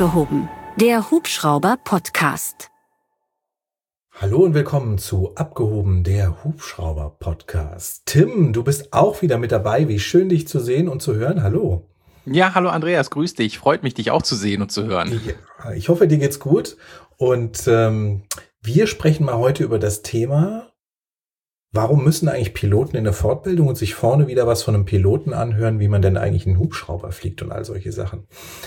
Abgehoben, der Hubschrauber-Podcast. Hallo und willkommen zu Abgehoben, der Hubschrauber-Podcast. Tim, du bist auch wieder mit dabei. Wie schön, dich zu sehen und zu hören. Hallo. Ja, hallo Andreas, grüß dich. Freut mich, dich auch zu sehen und zu hören. Ich hoffe, dir geht's gut. Und wir sprechen mal heute über das Thema, warum müssen eigentlich Piloten in der Fortbildung und sich vorne wieder was von einem Piloten anhören, wie man denn eigentlich einen Hubschrauber fliegt und all solche Sachen.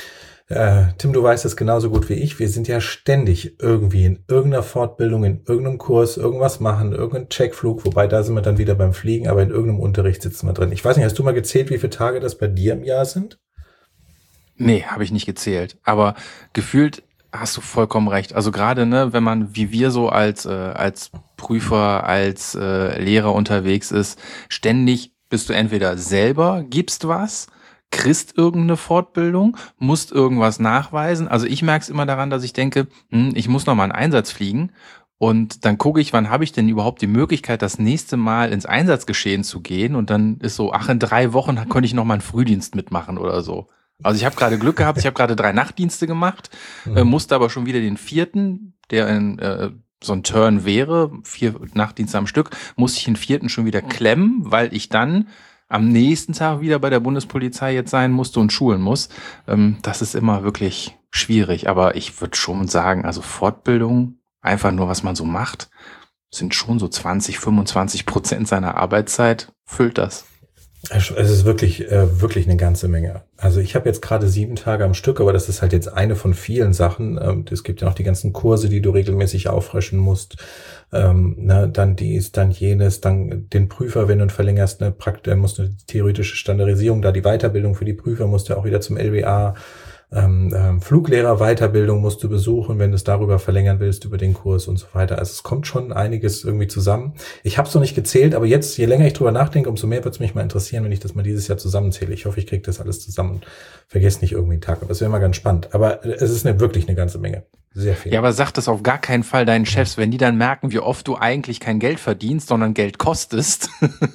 Tim, du weißt es genauso gut wie ich. Wir sind ja ständig irgendwie in irgendeiner Fortbildung, in irgendeinem Kurs, irgendwas machen, irgendeinen Checkflug, wobei da sind wir dann wieder beim Fliegen, aber in irgendeinem Unterricht sitzen wir drin. Ich weiß nicht, hast du mal gezählt, wie viele Tage das bei dir im Jahr sind? Nee, habe ich nicht gezählt. Aber gefühlt hast du vollkommen recht. Also gerade, ne, wenn man wie wir so als Prüfer, als Lehrer unterwegs ist, ständig bist du entweder selber, gibst was, kriegst irgendeine Fortbildung, musst irgendwas nachweisen. Also ich merke es immer daran, dass ich denke, ich muss noch mal einen Einsatz fliegen. Und dann gucke ich, wann habe ich denn überhaupt die Möglichkeit, das nächste Mal ins Einsatzgeschehen zu gehen. Und dann ist so, in 3 Wochen könnte ich noch mal einen Frühdienst mitmachen oder so. Also ich habe gerade Glück gehabt, ich habe gerade 3 Nachtdienste gemacht, musste aber schon wieder den 4., der in so ein Turn wäre, 4 Nachtdienste am Stück, musste ich den 4. schon wieder klemmen, weil ich dann am nächsten Tag wieder bei der Bundespolizei jetzt sein musste und schulen muss. Das ist immer wirklich schwierig, aber ich würde schon sagen, also Fortbildung, einfach nur was man so macht, sind schon so 20-25% seiner Arbeitszeit, füllt das. Es ist wirklich eine ganze Menge. Also ich habe jetzt gerade 7 Tage am Stück, aber das ist halt jetzt eine von vielen Sachen. Es gibt ja noch die ganzen Kurse, die du regelmäßig auffrischen musst. Dann dies, dann jenes, dann den Prüfer, wenn du verlängerst, musst du eine theoretische Standardisierung, da die Weiterbildung für die Prüfer musst du auch wieder zum LBA. Fluglehrer-Weiterbildung musst du besuchen, wenn du es darüber verlängern willst, über den Kurs und so weiter. Also es kommt schon einiges irgendwie zusammen. Ich habe es noch nicht gezählt, aber jetzt, je länger ich drüber nachdenke, umso mehr wird es mich mal interessieren, wenn ich das mal dieses Jahr zusammenzähle. Ich hoffe, ich kriege das alles zusammen und vergesse nicht irgendwie einen Tag. Aber es wäre mal ganz spannend. Aber es ist wirklich eine ganze Menge. Sehr viel. Ja, aber sag das auf gar keinen Fall deinen Chefs, wenn die dann merken, wie oft du eigentlich kein Geld verdienst, sondern Geld kostest.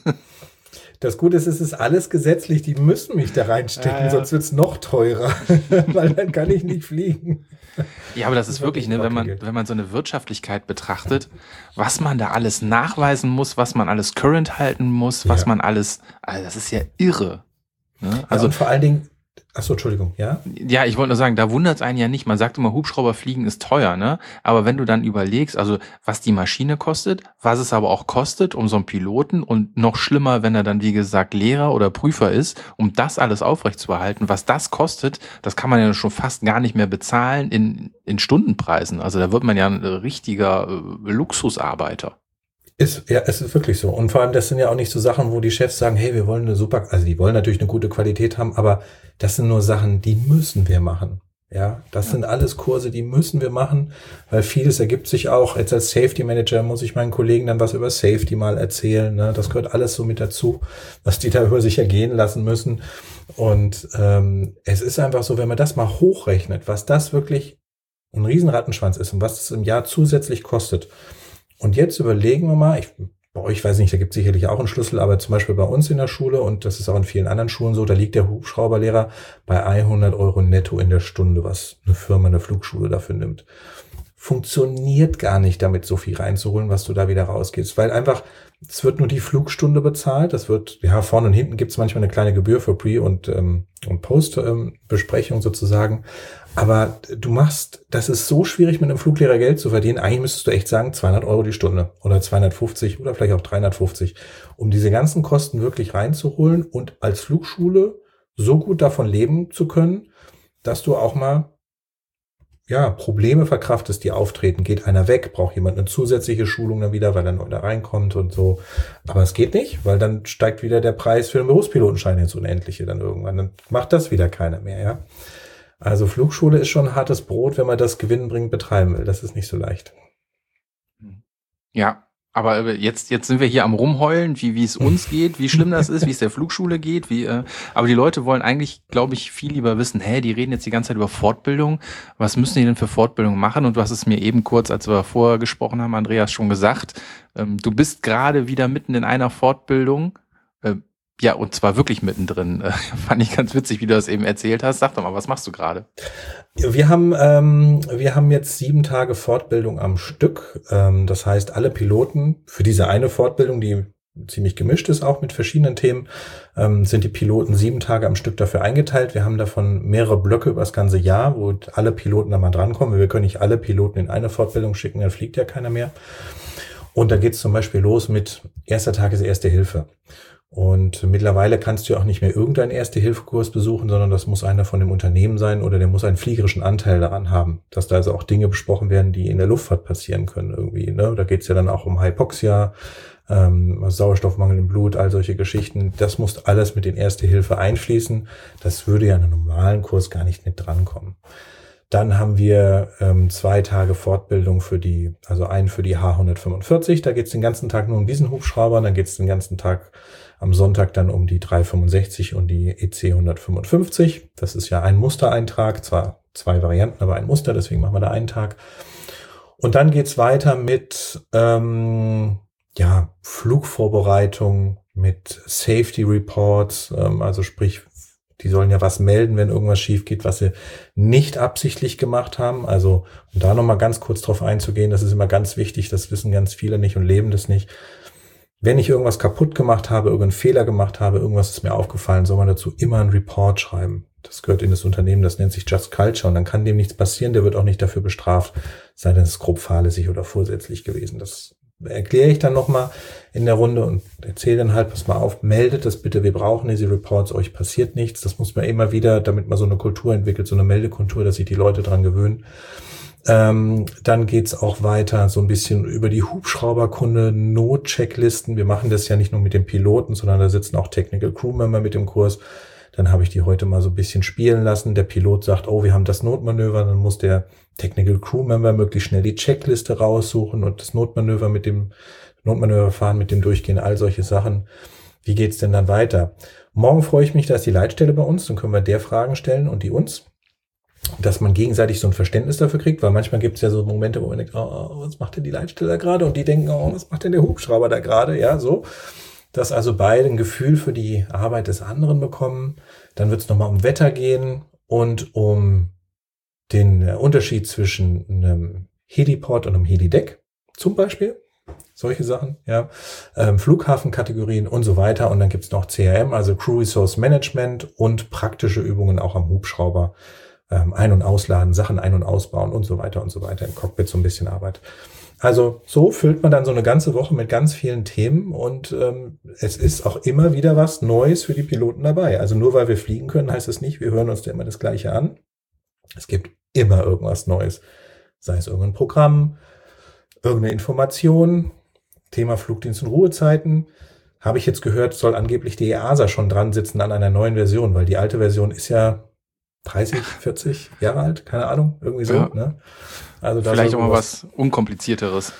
Das Gute ist, es ist alles gesetzlich, die müssen mich da reinstecken, sonst wird's noch teurer, weil dann kann ich nicht fliegen. Ja, aber das ist wirklich, ne, wenn man so eine Wirtschaftlichkeit betrachtet, was man da alles nachweisen muss, was man alles current halten muss, was man alles, also das ist ja irre. Ne? Also und vor allen Dingen, achso, Entschuldigung, ja? Ja, ich wollte nur sagen, da wundert es einen ja nicht. Man sagt immer, Hubschrauber fliegen ist teuer, ne? Aber wenn du dann überlegst, also was die Maschine kostet, was es aber auch kostet, um so einen Piloten und noch schlimmer, wenn er dann, wie gesagt, Lehrer oder Prüfer ist, um das alles aufrechtzuerhalten, was das kostet, das kann man ja schon fast gar nicht mehr bezahlen in Stundenpreisen. Also da wird man ja ein richtiger Luxusarbeiter. Es ist wirklich so. Und vor allem, das sind ja auch nicht so Sachen, wo die Chefs sagen, hey, wir wollen also die wollen natürlich eine gute Qualität haben, aber das sind nur Sachen, die müssen wir machen. Ja, das sind alles Kurse, die müssen wir machen, weil vieles ergibt sich auch. Jetzt als Safety Manager muss ich meinen Kollegen dann was über Safety mal erzählen. Ne? Das gehört alles so mit dazu, was die da über sich ergehen lassen müssen. Und es ist einfach so, wenn man das mal hochrechnet, was das wirklich ein Riesenrattenschwanz ist und was es im Jahr zusätzlich kostet. Und jetzt überlegen wir mal, bei euch weiß ich nicht, da gibt es sicherlich auch einen Schlüssel, aber zum Beispiel bei uns in der Schule, und das ist auch in vielen anderen Schulen so, da liegt der Hubschrauberlehrer bei 100 Euro netto in der Stunde, was eine Firma, eine Flugschule dafür nimmt. Funktioniert gar nicht, damit so viel reinzuholen, was du da wieder rausgehst, weil einfach, es wird nur die Flugstunde bezahlt, das wird, ja, vorne und hinten gibt es manchmal eine kleine Gebühr für Pre- und Post-Besprechung sozusagen, aber das ist so schwierig, mit einem Fluglehrer Geld zu verdienen. Eigentlich müsstest du echt sagen, 200 Euro die Stunde oder 250 oder vielleicht auch 350, um diese ganzen Kosten wirklich reinzuholen und als Flugschule so gut davon leben zu können, dass du auch mal Probleme verkraftest, die auftreten. Geht einer weg, braucht jemand eine zusätzliche Schulung dann wieder, weil er neu da reinkommt und so. Aber es geht nicht, weil dann steigt wieder der Preis für den Berufspilotenschein ins Unendliche dann irgendwann. Dann macht das wieder keiner mehr, ja. Also Flugschule ist schon hartes Brot, wenn man das gewinnbringend betreiben will. Das ist nicht so leicht. Ja, aber jetzt sind wir hier am Rumheulen, wie es uns geht, wie schlimm das ist, wie es der Flugschule geht. Aber die Leute wollen eigentlich, glaube ich, viel lieber wissen, die reden jetzt die ganze Zeit über Fortbildung. Was müssen die denn für Fortbildung machen? Und du hast es mir eben kurz, als wir vorher gesprochen haben, Andreas, schon gesagt. Du bist gerade wieder mitten in einer Fortbildung. Ja, und zwar wirklich mittendrin. Fand ich ganz witzig, wie du das eben erzählt hast. Sag doch mal, was machst du gerade? Wir haben jetzt 7 Tage Fortbildung am Stück. Das heißt, alle Piloten für diese eine Fortbildung, die ziemlich gemischt ist, auch mit verschiedenen Themen, sind die Piloten 7 Tage am Stück dafür eingeteilt. Wir haben davon mehrere Blöcke über das ganze Jahr, wo alle Piloten da mal drankommen. Wir können nicht alle Piloten in eine Fortbildung schicken, dann fliegt ja keiner mehr. Und da geht es zum Beispiel los mit erster Tag ist Erste Hilfe. Und mittlerweile kannst du ja auch nicht mehr irgendeinen Erste-Hilfe-Kurs besuchen, sondern das muss einer von dem Unternehmen sein oder der muss einen fliegerischen Anteil daran haben, dass da also auch Dinge besprochen werden, die in der Luftfahrt passieren können irgendwie. Ne? Da geht's ja dann auch um Hypoxia, Sauerstoffmangel im Blut, all solche Geschichten. Das muss alles mit in Erste-Hilfe einfließen. Das würde ja in einem normalen Kurs gar nicht mit drankommen. Dann haben wir 2 Tage Fortbildung einen für die H145. Da geht's den ganzen Tag nur um diesen Hubschrauber. Dann geht's den ganzen Tag am Sonntag dann um die 365 und die EC 155. Das ist ja ein Mustereintrag, zwar 2 Varianten, aber ein Muster, deswegen machen wir da einen Tag. Und dann geht's weiter mit Flugvorbereitung, mit Safety Reports, also sprich, die sollen ja was melden, wenn irgendwas schief geht, was sie nicht absichtlich gemacht haben. Also, um da nochmal ganz kurz drauf einzugehen, das ist immer ganz wichtig, das wissen ganz viele nicht und leben das nicht. Wenn ich irgendwas kaputt gemacht habe, irgendeinen Fehler gemacht habe, irgendwas ist mir aufgefallen, soll man dazu immer einen Report schreiben. Das gehört in das Unternehmen, das nennt sich Just Culture und dann kann dem nichts passieren, der wird auch nicht dafür bestraft, sei denn es ist grob fahrlässig oder vorsätzlich gewesen. Das erkläre ich dann nochmal in der Runde und erzähle dann halt, pass mal auf, meldet das bitte, wir brauchen diese Reports, euch passiert nichts. Das muss man immer wieder, damit man so eine Kultur entwickelt, so eine Meldekultur, dass sich die Leute dran gewöhnen. Dann geht's auch weiter so ein bisschen über die Hubschrauberkunde, Notchecklisten. Wir machen das ja nicht nur mit den Piloten, sondern da sitzen auch Technical Crew Member mit im Kurs. Dann habe ich die heute mal so ein bisschen spielen lassen. Der Pilot sagt, oh, wir haben das Notmanöver. Dann muss der Technical Crew Member möglichst schnell die Checkliste raussuchen und das Notmanöver fahren, mit dem durchgehen, all solche Sachen. Wie geht's denn dann weiter? Morgen freue ich mich, da ist die Leitstelle bei uns. Dann können wir der Fragen stellen und die uns. Dass man gegenseitig so ein Verständnis dafür kriegt, weil manchmal gibt es ja so Momente, wo man denkt, oh, was macht denn die Leitstelle da gerade? Und die denken, oh, was macht denn der Hubschrauber da gerade? Ja, so. Dass also beide ein Gefühl für die Arbeit des anderen bekommen. Dann wird es nochmal um Wetter gehen und um den Unterschied zwischen einem Heliport und einem Helideck zum Beispiel. Solche Sachen, ja. Flughafenkategorien und so weiter. Und dann gibt es noch CRM, also Crew Resource Management und praktische Übungen auch am Hubschrauber. Ein- und ausladen, Sachen ein- und ausbauen und so weiter und so weiter. Im Cockpit so ein bisschen Arbeit. Also so füllt man dann so eine ganze Woche mit ganz vielen Themen und es ist auch immer wieder was Neues für die Piloten dabei. Also nur weil wir fliegen können, heißt es nicht, wir hören uns da immer das Gleiche an. Es gibt immer irgendwas Neues. Sei es irgendein Programm, irgendeine Information, Thema Flugdienst und Ruhezeiten. Habe ich jetzt gehört, soll angeblich die EASA schon dran sitzen an einer neuen Version, weil die alte Version ist ja 30, 40 Jahre alt, keine Ahnung, irgendwie so. Ja. Ne? Also da vielleicht auch mal was Unkomplizierteres.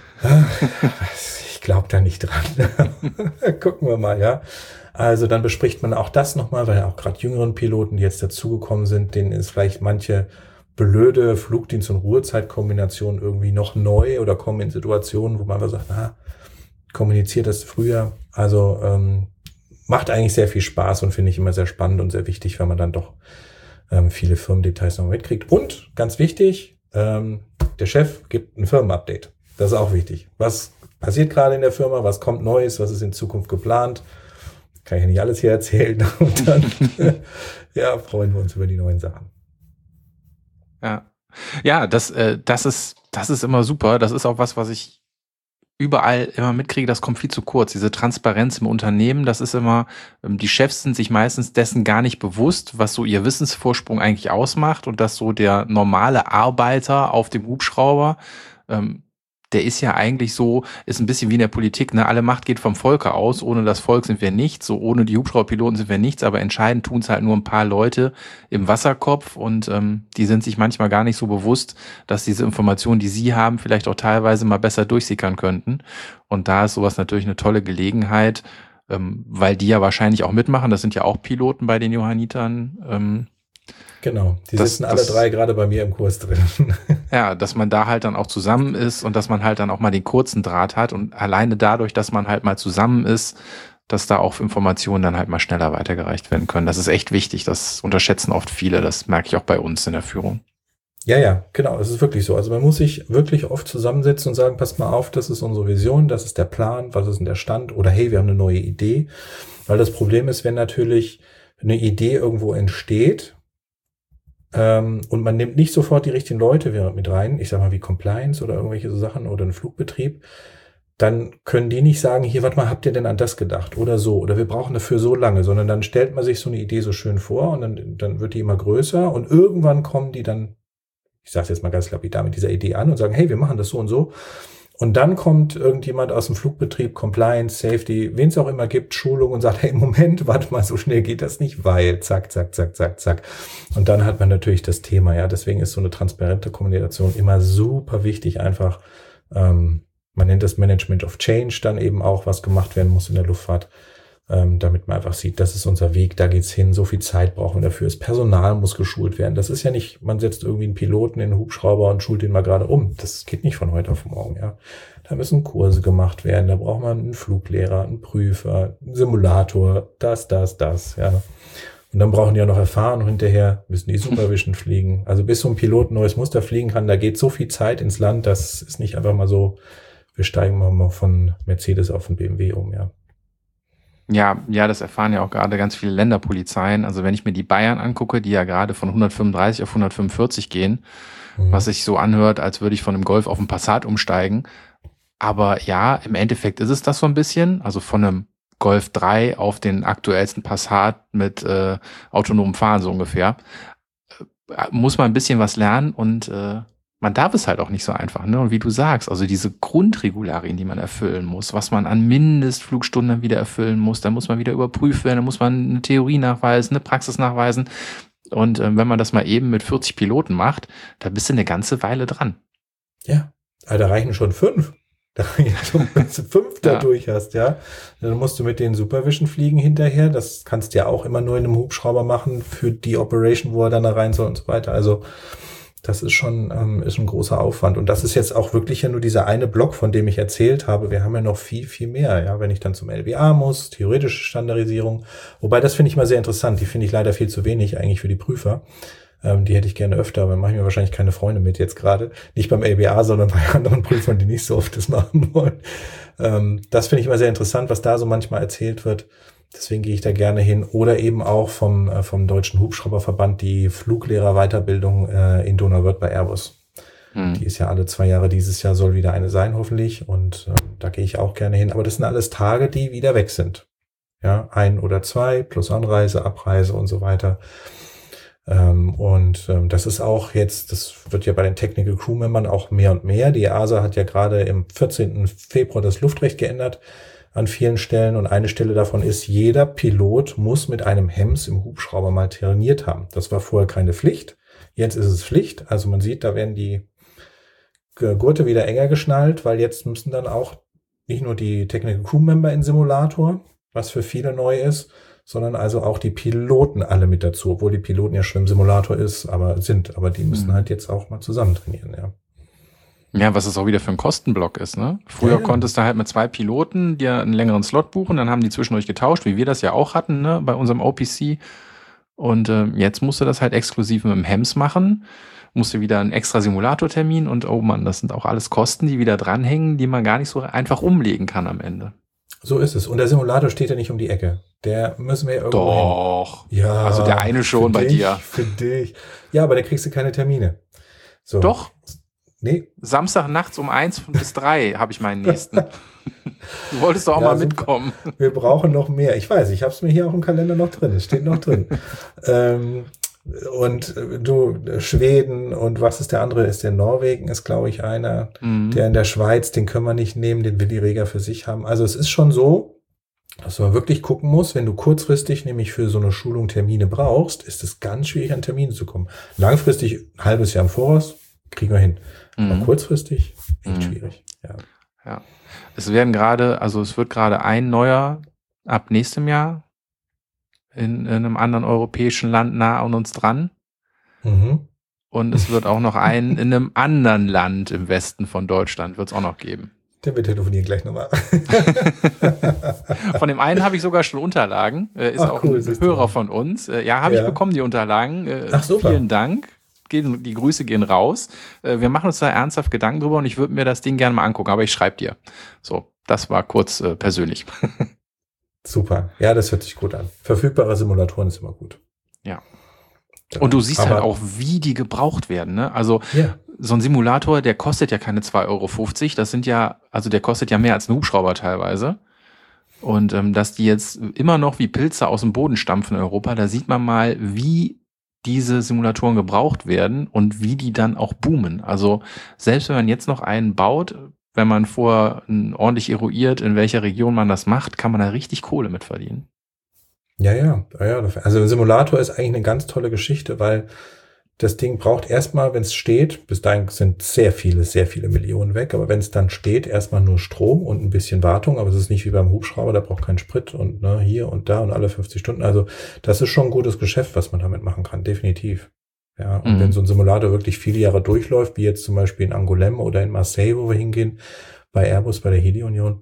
Ich glaube da nicht dran. Gucken wir mal, ja. Also dann bespricht man auch das nochmal, weil auch gerade jüngeren Piloten, die jetzt dazugekommen sind, denen ist vielleicht manche blöde Flugdienst- und Ruhezeitkombination irgendwie noch neu oder kommen in Situationen, wo man einfach sagt, kommuniziert das früher. Also macht eigentlich sehr viel Spaß und finde ich immer sehr spannend und sehr wichtig, weil man dann doch viele Firmendetails noch mitkriegt. Und ganz wichtig, der Chef gibt ein Firmenupdate. Das ist auch wichtig. Was passiert gerade in der Firma? Was kommt Neues? Was ist in Zukunft geplant? Kann ich ja nicht alles hier erzählen. Und dann freuen wir uns über die neuen Sachen. Ja, das ist immer super. Das ist auch was ich überall immer mitkriege, das kommt viel zu kurz. Diese Transparenz im Unternehmen, das ist immer, die Chefs sind sich meistens dessen gar nicht bewusst, was so ihr Wissensvorsprung eigentlich ausmacht und dass so der normale Arbeiter auf dem Hubschrauber, der ist ja eigentlich so, ist ein bisschen wie in der Politik, ne? Alle Macht geht vom Volke aus, ohne das Volk sind wir nichts, so ohne die Hubschrauberpiloten sind wir nichts, aber entscheidend tun es halt nur ein paar Leute im Wasserkopf und die sind sich manchmal gar nicht so bewusst, dass diese Informationen, die sie haben, vielleicht auch teilweise mal besser durchsickern könnten. Und da ist sowas natürlich eine tolle Gelegenheit, weil die ja wahrscheinlich auch mitmachen, das sind ja auch Piloten bei den Johannitern. Genau, die sitzen alle 3 gerade bei mir im Kurs drin. Ja, dass man da halt dann auch zusammen ist und dass man halt dann auch mal den kurzen Draht hat und alleine dadurch, dass man halt mal zusammen ist, dass da auch Informationen dann halt mal schneller weitergereicht werden können. Das ist echt wichtig. Das unterschätzen oft viele. Das merke ich auch bei uns in der Führung. Ja, genau, es ist wirklich so. Also man muss sich wirklich oft zusammensetzen und sagen, passt mal auf, das ist unsere Vision, das ist der Plan, was ist denn der Stand? Oder hey, wir haben eine neue Idee. Weil das Problem ist, wenn natürlich eine Idee irgendwo entsteht, und man nimmt nicht sofort die richtigen Leute mit rein, ich sag mal wie Compliance oder irgendwelche so Sachen oder einen Flugbetrieb, dann können die nicht sagen, hier, warte mal, habt ihr denn an das gedacht oder so, oder wir brauchen dafür so lange, sondern dann stellt man sich so eine Idee so schön vor und dann wird die immer größer und irgendwann kommen die dann, ich sage jetzt mal ganz lapidar, mit dieser Idee an und sagen, hey, wir machen das so und so. Und dann kommt irgendjemand aus dem Flugbetrieb, Compliance, Safety, wen es auch immer gibt, Schulung und sagt, hey, Moment, warte mal, so schnell geht das nicht, weil zack, zack, zack, zack, zack. Und dann hat man natürlich das Thema, ja, deswegen ist so eine transparente Kommunikation immer super wichtig, einfach, man nennt das Management of Change, dann eben auch, was gemacht werden muss in der Luftfahrt, damit man einfach sieht, das ist unser Weg, da geht's hin, so viel Zeit brauchen wir dafür, das Personal muss geschult werden. Das ist ja nicht, man setzt irgendwie einen Piloten in einen Hubschrauber und schult den mal gerade um. Das geht nicht von heute auf morgen, ja. Da müssen Kurse gemacht werden, da braucht man einen Fluglehrer, einen Prüfer, einen Simulator, das, ja. Und dann brauchen die ja noch Erfahrung hinterher, müssen die Supervision fliegen. Also bis so ein Pilot ein neues Muster fliegen kann, da geht so viel Zeit ins Land, das ist nicht einfach mal so, wir steigen mal von Mercedes auf den BMW um, ja. Ja, das erfahren ja auch gerade ganz viele Länderpolizeien. Also wenn ich mir die Bayern angucke, die ja gerade von 135 auf 145 gehen, was sich so anhört, als würde ich von einem Golf auf einen Passat umsteigen. Aber ja, im Endeffekt ist es das so ein bisschen. Also von einem Golf 3 auf den aktuellsten Passat mit autonomem Fahren so ungefähr. Muss man ein bisschen was lernen und man darf es halt auch nicht so einfach, ne? Und wie du sagst, also diese Grundregularien, die man erfüllen muss, was man an Mindestflugstunden dann wieder erfüllen muss, dann muss man wieder überprüft werden, dann muss man eine Theorie nachweisen, eine Praxis nachweisen. Und wenn man das mal eben mit 40 Piloten macht, da bist du eine ganze Weile dran. Ja, also da reichen schon 5. Da reichen schon, wenn du 5 da durch hast, ja. Dann musst du mit den Supervision fliegen hinterher. Das kannst du ja auch immer nur in einem Hubschrauber machen für die Operation, wo er dann da rein soll und so weiter. Also das ist schon ist ein großer Aufwand. Und das ist jetzt auch wirklich ja nur dieser eine Block, von dem ich erzählt habe. Wir haben ja noch viel, viel mehr. Ja, wenn ich dann zum LBA muss, theoretische Standardisierung. Wobei, das finde ich mal sehr interessant. Die finde ich leider viel zu wenig eigentlich für die Prüfer. Die hätte ich gerne öfter, aber mache ich mir wahrscheinlich keine Freunde mit jetzt gerade. Nicht beim LBA, sondern bei anderen Prüfern, die nicht so oft das machen wollen. Das finde ich immer sehr interessant, was da so manchmal erzählt wird. Deswegen gehe ich da gerne hin. Oder eben auch vom Deutschen Hubschrauberverband die Fluglehrer-Weiterbildung in Donauwörth bei Airbus. Die ist ja alle 2 Jahre. Dieses Jahr soll wieder eine sein, hoffentlich. Und da gehe ich auch gerne hin. Aber das sind alles Tage, die wieder weg sind. Ja, 1 oder 2 plus Anreise, Abreise und so weiter. Das ist auch jetzt, das wird ja bei den Technical Crew Membern auch mehr und mehr. Die EASA hat ja gerade im 14. Februar das Luftrecht geändert an vielen Stellen. Und eine Stelle davon ist, jeder Pilot muss mit einem HEMS im Hubschrauber mal trainiert haben. Das war vorher keine Pflicht. Jetzt ist es Pflicht. Also man sieht, da werden die Gurte wieder enger geschnallt, weil jetzt müssen dann auch nicht nur die Technical Crew Member in Simulator, was für viele neu ist, sondern also auch die Piloten alle mit dazu, obwohl die Piloten ja schon im Simulator aber die müssen halt jetzt auch mal zusammen trainieren, ja. Ja, was es auch wieder für ein Kostenblock ist, ne? Früher konntest du halt mit 2 Piloten dir einen längeren Slot buchen, dann haben die zwischendurch getauscht, wie wir das ja auch hatten, ne, bei unserem OPC. Und jetzt musst du das halt exklusiv mit dem HEMS machen, musst du wieder einen extra Simulatortermin und oh Mann, das sind auch alles Kosten, die wieder dranhängen, die man gar nicht so einfach umlegen kann am Ende. So ist es. Und der Simulator steht ja nicht um die Ecke. Der müssen wir ja irgendwo Doch. hin. Ja. Also der eine schon bei dir. Für dich. Ja, aber da kriegst du keine Termine. So. Doch. Nee. Samstag nachts um 1 bis 3 habe ich meinen nächsten. Du wolltest doch auch mal mitkommen. Wir brauchen noch mehr. Ich weiß, ich habe es mir hier auch im Kalender noch drin. Es steht noch drin. Und Schweden und was ist der andere? Ist der Norwegen, ist glaube ich einer. Der in der Schweiz, den können wir nicht nehmen, den will die Reger für sich haben. Also es ist schon so, dass man wirklich gucken muss, wenn du kurzfristig nämlich für so eine Schulung Termine brauchst, ist es ganz schwierig, an Termine zu kommen. Langfristig, ein halbes Jahr im Voraus, kriegen wir hin. Aber kurzfristig, echt schwierig. Ja. Es wird gerade ein neuer ab nächstem Jahr in einem anderen europäischen Land nah an uns dran. Und es wird auch noch einen in einem anderen Land im Westen von Deutschland wird es auch noch geben. Wir telefonieren gleich nochmal. Von dem einen habe ich sogar schon Unterlagen. Ist auch cool, ein Hörer von uns. Ja, habe ich bekommen, die Unterlagen. Ach, super. Vielen Dank. Die Grüße gehen raus. Wir machen uns da ernsthaft Gedanken drüber und ich würde mir das Ding gerne mal angucken, aber ich schreibe dir. So, das war kurz persönlich. Super. Ja, das hört sich gut an. Verfügbare Simulatoren ist immer gut. Ja. Und du siehst halt auch, wie die gebraucht werden, ne? Also so ein Simulator, der kostet ja keine 2,50 €. Das sind ja, also der kostet ja mehr als ein Hubschrauber teilweise. Und dass die jetzt immer noch wie Pilze aus dem Boden stampfen in Europa, da sieht man mal, wie diese Simulatoren gebraucht werden und wie die dann auch boomen. Also selbst wenn man jetzt noch einen baut, wenn man vorher ordentlich eruiert, in welcher Region man das macht, kann man da richtig Kohle mit verdienen. Ja. Also ein Simulator ist eigentlich eine ganz tolle Geschichte, weil das Ding braucht erstmal, wenn es steht, bis dahin sind sehr viele Millionen weg, aber wenn es dann steht, erstmal nur Strom und ein bisschen Wartung, aber es ist nicht wie beim Hubschrauber, da braucht keinen Sprit und hier und da und alle 50 Stunden. Also das ist schon ein gutes Geschäft, was man damit machen kann, definitiv. Ja, und wenn so ein Simulator wirklich viele Jahre durchläuft, wie jetzt zum Beispiel in Angoulême oder in Marseille, wo wir hingehen, bei Airbus, bei der Heli-Union,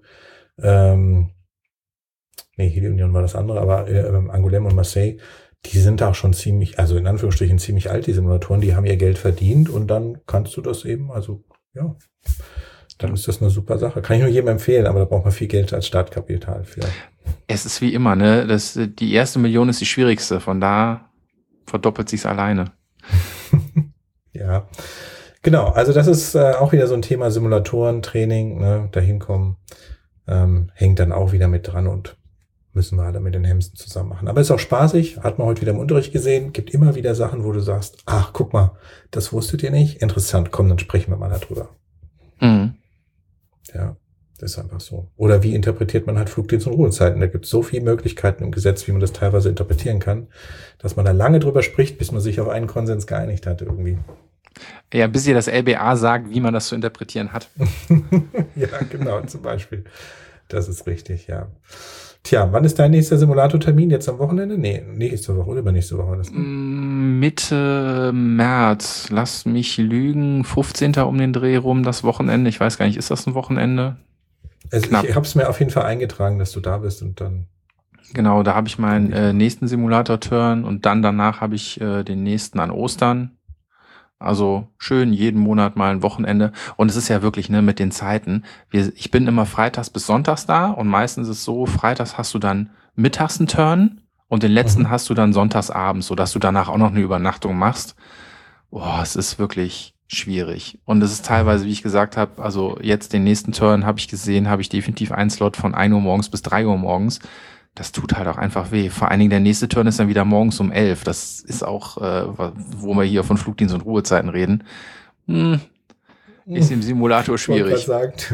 Heli-Union war das andere, aber Angoulême und Marseille, die sind auch schon ziemlich, also in Anführungsstrichen ziemlich alt, die Simulatoren, die haben ihr Geld verdient und dann kannst du das eben, also ja, dann ist das eine super Sache. Kann ich nur jedem empfehlen, aber da braucht man viel Geld als Startkapital für. Es ist wie immer, ne? Die erste Million ist die schwierigste, von da verdoppelt sich's alleine. Ja, genau, also das ist auch wieder so ein Thema Simulatoren, Training, ne, dahin kommen, hängt dann auch wieder mit dran und müssen wir alle mit den Hemsen zusammen machen. Aber ist auch spaßig, hat man heute wieder im Unterricht gesehen, gibt immer wieder Sachen, wo du sagst, ach, guck mal, das wusstet ihr nicht, interessant, komm, dann sprechen wir mal darüber. Mhm. Ja, das ist einfach so. Oder wie interpretiert man halt Flugdienst- und Ruhezeiten? Da gibt es so viele Möglichkeiten im Gesetz, wie man das teilweise interpretieren kann, dass man da lange drüber spricht, bis man sich auf einen Konsens geeinigt hat irgendwie. Ja, bis ihr das LBA sagt, wie man das zu interpretieren hat. Ja, genau, zum Beispiel. Das ist richtig, ja. Tja, wann ist dein nächster Simulatortermin? Jetzt am Wochenende? Nee, nächste Woche oder übernächste Woche. Mitte März, lass mich lügen, 15. um den Dreh rum, das Wochenende. Ich weiß gar nicht, ist das ein Wochenende? Also ich habe es mir auf jeden Fall eingetragen, dass du da bist und dann... Genau, da habe ich meinen nächsten Simulator-Turn und dann danach habe ich den nächsten an Ostern. Also schön jeden Monat mal ein Wochenende. Und es ist ja wirklich, ne, mit den Zeiten. Ich bin immer freitags bis sonntags da und meistens ist es so, freitags hast du dann mittags einen Turn und den letzten hast du dann sonntags abends, sodass du danach auch noch eine Übernachtung machst. Boah, es ist wirklich schwierig. Und es ist teilweise, wie ich gesagt habe, also jetzt den nächsten Turn habe ich gesehen, habe ich definitiv einen Slot von 1 Uhr morgens bis 3 Uhr morgens. Das tut halt auch einfach weh. Vor allen Dingen der nächste Turn ist dann wieder morgens um 11. Das ist auch, wo wir hier von Flugdienst und Ruhezeiten reden. Ist im Simulator schwierig.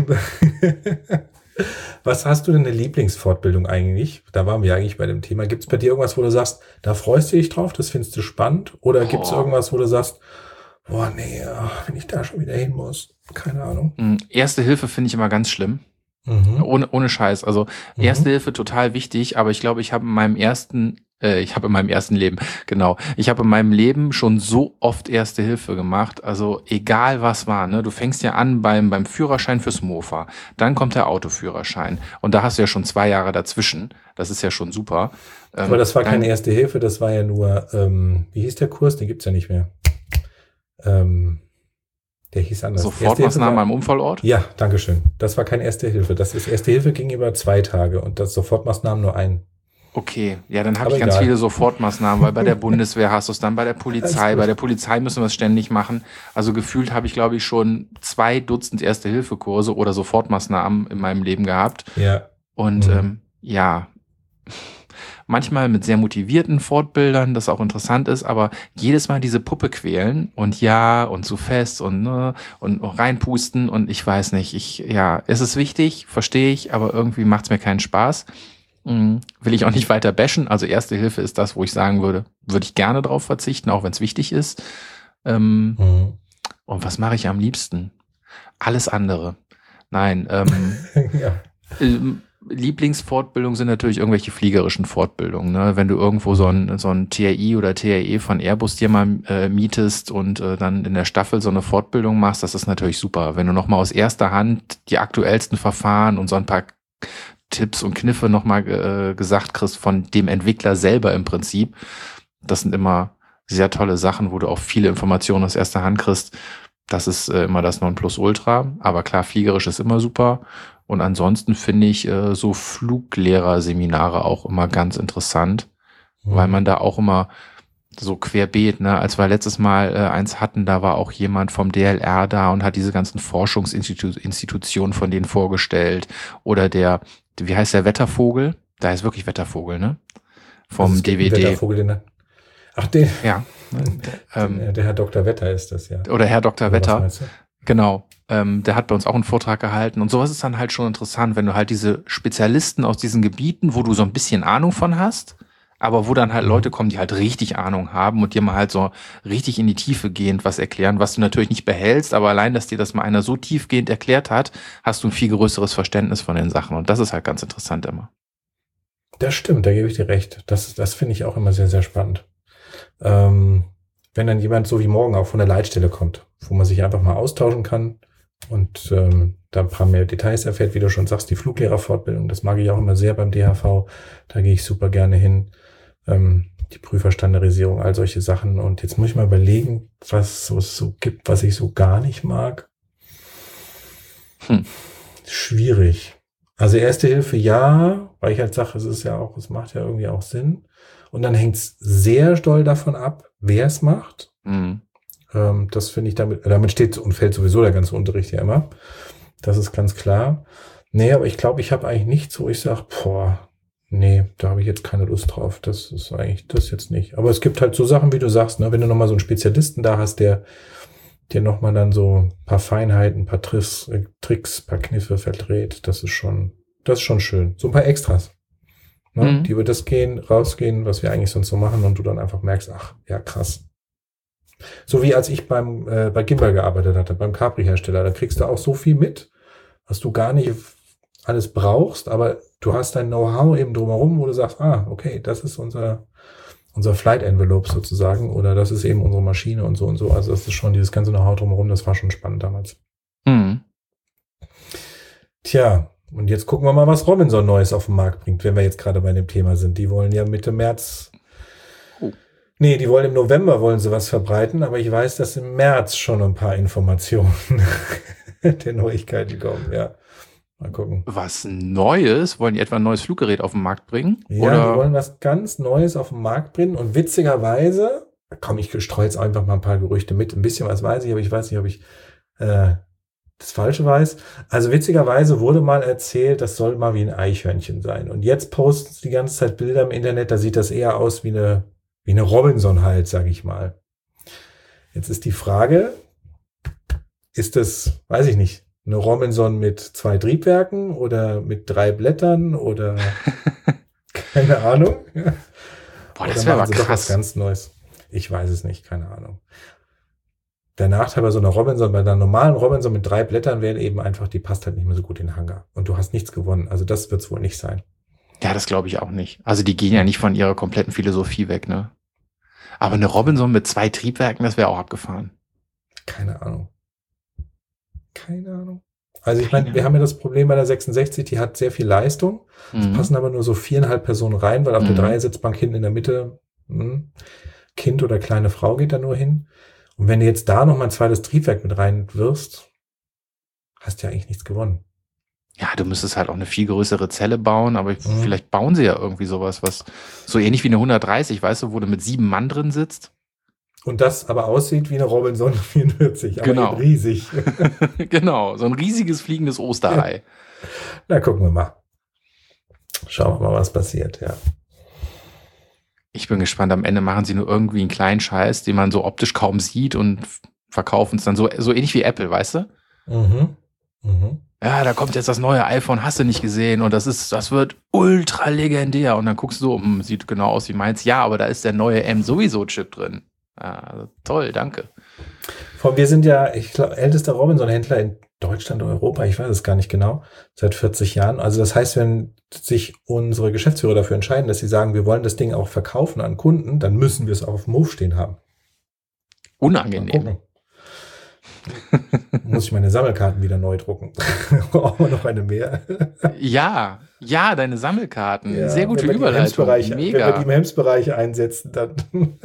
Was hast du denn eine Lieblingsfortbildung eigentlich? Da waren wir eigentlich bei dem Thema. Gibt es bei dir irgendwas, wo du sagst, da freust du dich drauf, das findest du spannend? Oder gibt es irgendwas, wo du sagst, boah, nee, wenn ich da schon wieder hin muss, keine Ahnung. Erste Hilfe finde ich immer ganz schlimm. Ohne Scheiß. Also Erste Hilfe total wichtig, aber ich glaube, ich habe in meinem ersten Leben schon so oft Erste Hilfe gemacht. Also egal was war, ne? Du fängst ja an beim Führerschein fürs Mofa. Dann kommt der Autoführerschein. Und da hast du ja schon 2 Jahre dazwischen. Das ist ja schon super. Aber das war keine Erste Hilfe, das war ja nur, wie hieß der Kurs? Den gibt's ja nicht mehr. Der hieß anders. Sofortmaßnahmen am Unfallort? Ja, dankeschön. Das war keine Erste Hilfe. Das ist Erste Hilfe ging über 2 Tage und das Sofortmaßnahmen nur ein. Okay, ja, dann habe ich ganz viele Sofortmaßnahmen, weil bei der Bundeswehr hast du es dann, bei der Polizei. Bei der Polizei müssen wir es ständig machen. Also gefühlt habe ich, glaube ich, schon 2 Dutzend Erste-Hilfe-Kurse oder Sofortmaßnahmen in meinem Leben gehabt. Ja. Und manchmal mit sehr motivierten Fortbildern, das auch interessant ist, aber jedes Mal diese Puppe quälen und zu fest und reinpusten und ich weiß nicht, es ist wichtig, verstehe ich, aber irgendwie macht es mir keinen Spaß. Will ich auch nicht weiter bashen. Also Erste Hilfe ist das, wo ich sagen würde ich gerne drauf verzichten, auch wenn es wichtig ist. Und was mache ich am liebsten? Alles andere. Nein. Lieblingsfortbildungen sind natürlich irgendwelche fliegerischen Fortbildungen, ne? Wenn du irgendwo so ein TRI oder TRE von Airbus dir mal mietest und dann in der Staffel so eine Fortbildung machst, das ist natürlich super. Wenn du nochmal aus erster Hand die aktuellsten Verfahren und so ein paar Tipps und Kniffe nochmal gesagt kriegst von dem Entwickler selber im Prinzip, das sind immer sehr tolle Sachen, wo du auch viele Informationen aus erster Hand kriegst. Das ist immer das Nonplusultra. Aber klar, fliegerisch ist immer super. Und ansonsten finde ich so Fluglehrer-Seminare auch immer ganz interessant, weil man da auch immer so querbeet, ne? Als wir letztes Mal eins hatten, da war auch jemand vom DLR da und hat diese ganzen Forschungsinstitutionen von denen vorgestellt. Oder wie heißt der Wettervogel? Da heißt wirklich Wettervogel, ne? Vom DWD. Wettervogel, ach, den. Ja. Der Herr Dr. Wetter ist das, ja. Oder Herr Dr. Oder Wetter. was meinst du? Genau. Der hat bei uns auch einen Vortrag gehalten. Und sowas ist dann halt schon interessant, wenn du halt diese Spezialisten aus diesen Gebieten, wo du so ein bisschen Ahnung von hast, aber wo dann halt Leute kommen, die halt richtig Ahnung haben und dir mal halt so richtig in die Tiefe gehend was erklären, was du natürlich nicht behältst, aber allein, dass dir das mal einer so tiefgehend erklärt hat, hast du ein viel größeres Verständnis von den Sachen. Und das ist halt ganz interessant immer. Das stimmt, da gebe ich dir recht. Das finde ich auch immer sehr, sehr spannend. Wenn dann jemand so wie morgen auch von der Leitstelle kommt, wo man sich einfach mal austauschen kann und da ein paar mehr Details erfährt, wie du schon sagst, die Fluglehrerfortbildung, das mag ich auch immer sehr beim DHV, da gehe ich super gerne hin. Die Prüferstandardisierung, all solche Sachen. Und jetzt muss ich mal überlegen, was es so gibt, was ich so gar nicht mag. Schwierig. Also Erste Hilfe ja, weil ich halt sage, es macht ja irgendwie auch Sinn. Und dann hängt es sehr doll davon ab, wer es macht. Das finde ich damit steht und fällt sowieso der ganze Unterricht ja immer. Das ist ganz klar. Nee, aber ich glaube, ich habe eigentlich nichts, wo ich sage, nee, da habe ich jetzt keine Lust drauf. Das ist eigentlich das jetzt nicht. Aber es gibt halt so Sachen, wie du sagst, ne, wenn du nochmal so einen Spezialisten da hast, der dir nochmal dann so ein paar Feinheiten, ein paar Tricks, ein paar Kniffe verdreht, das ist schon schön. So ein paar Extras. Ne, die über das rausgehen, was wir eigentlich sonst so machen und du dann einfach merkst, ach, ja, krass. So wie als ich bei Gimbal gearbeitet hatte, beim Capri-Hersteller, da kriegst du auch so viel mit, was du gar nicht alles brauchst, aber du hast dein Know-how eben drumherum, wo du sagst, okay, das ist unser Flight Envelope sozusagen, oder das ist eben unsere Maschine und so und so. Also das ist schon dieses ganze Know-how drumherum, das war schon spannend damals. Tja, und jetzt gucken wir mal, was Robinson Neues auf den Markt bringt, wenn wir jetzt gerade bei dem Thema sind. Die wollen ja Mitte März, die wollen im November was verbreiten, aber ich weiß, dass im März schon ein paar Informationen der Neuigkeiten kommen, ja. Mal gucken. Was Neues? Wollen die etwa ein neues Fluggerät auf den Markt bringen? Ja, die wollen was ganz Neues auf den Markt bringen und witzigerweise, ich streue jetzt einfach mal ein paar Gerüchte mit, ein bisschen was weiß ich, aber ich weiß nicht, ob ich das Falsche weiß. Also witzigerweise wurde mal erzählt, das soll mal wie ein Eichhörnchen sein. Und jetzt posten sie die ganze Zeit Bilder im Internet, da sieht das eher aus wie eine Robinson halt, sage ich mal. Jetzt ist die Frage, ist das, weiß ich nicht, eine Robinson mit 2 Triebwerken oder mit 3 Blättern oder keine Ahnung. Boah, das wäre aber krass. Doch was ganz Neues. Ich weiß es nicht, keine Ahnung. Der Nachteil bei so einer Robinson, bei einer normalen Robinson mit 3 Blättern wäre eben einfach, die passt halt nicht mehr so gut in den Hangar. Und du hast nichts gewonnen. Also das wird es wohl nicht sein. Ja, das glaube ich auch nicht. Also die gehen ja nicht von ihrer kompletten Philosophie weg, ne? Aber eine Robinson mit 2 Triebwerken, das wäre auch abgefahren. Keine Ahnung. Also ich meine, wir haben ja das Problem bei der 66, die hat sehr viel Leistung. Es passen aber nur so 4,5 Personen rein, weil auf der Dreiersitzbank hinten in der Mitte Kind oder kleine Frau geht da nur hin. Und wenn du jetzt da noch mal ein zweites Triebwerk mit rein wirfst, hast du ja eigentlich nichts gewonnen. Ja, du müsstest halt auch eine viel größere Zelle bauen, aber vielleicht bauen sie ja irgendwie sowas, was so ähnlich wie eine 130, weißt du, wo du mit 7 Mann drin sitzt. Und das aber aussieht wie eine Robinson 44, aber genau. Eben riesig. Genau, so ein riesiges fliegendes Osterei. Ja. Na, gucken wir mal. Schauen wir mal, was passiert, ja. Ich bin gespannt, am Ende machen sie nur irgendwie einen kleinen Scheiß, den man so optisch kaum sieht und verkaufen es dann so ähnlich wie Apple, weißt du? Ja, da kommt jetzt das neue iPhone, hast du nicht gesehen und das wird ultra legendär und dann guckst du so, sieht genau aus wie meins, ja, aber da ist der neue M-Sowieso-Chip drin. Ja, also toll, danke. Wir sind ja, ich glaube, ältester Robinson-Händler in Deutschland oder Europa, ich weiß es gar nicht genau, seit 40 Jahren. Also das heißt, wenn sich unsere Geschäftsführer dafür entscheiden, dass sie sagen, wir wollen das Ding auch verkaufen an Kunden, dann müssen wir es auch auf dem Hof stehen haben. Unangenehm. Muss ich meine Sammelkarten wieder neu drucken. Brauchen wir noch eine mehr? Ja, deine Sammelkarten. Ja, Sehr gute wenn wir Überleitung. Mega. Wenn wir die im Hemsbereich einsetzen, dann...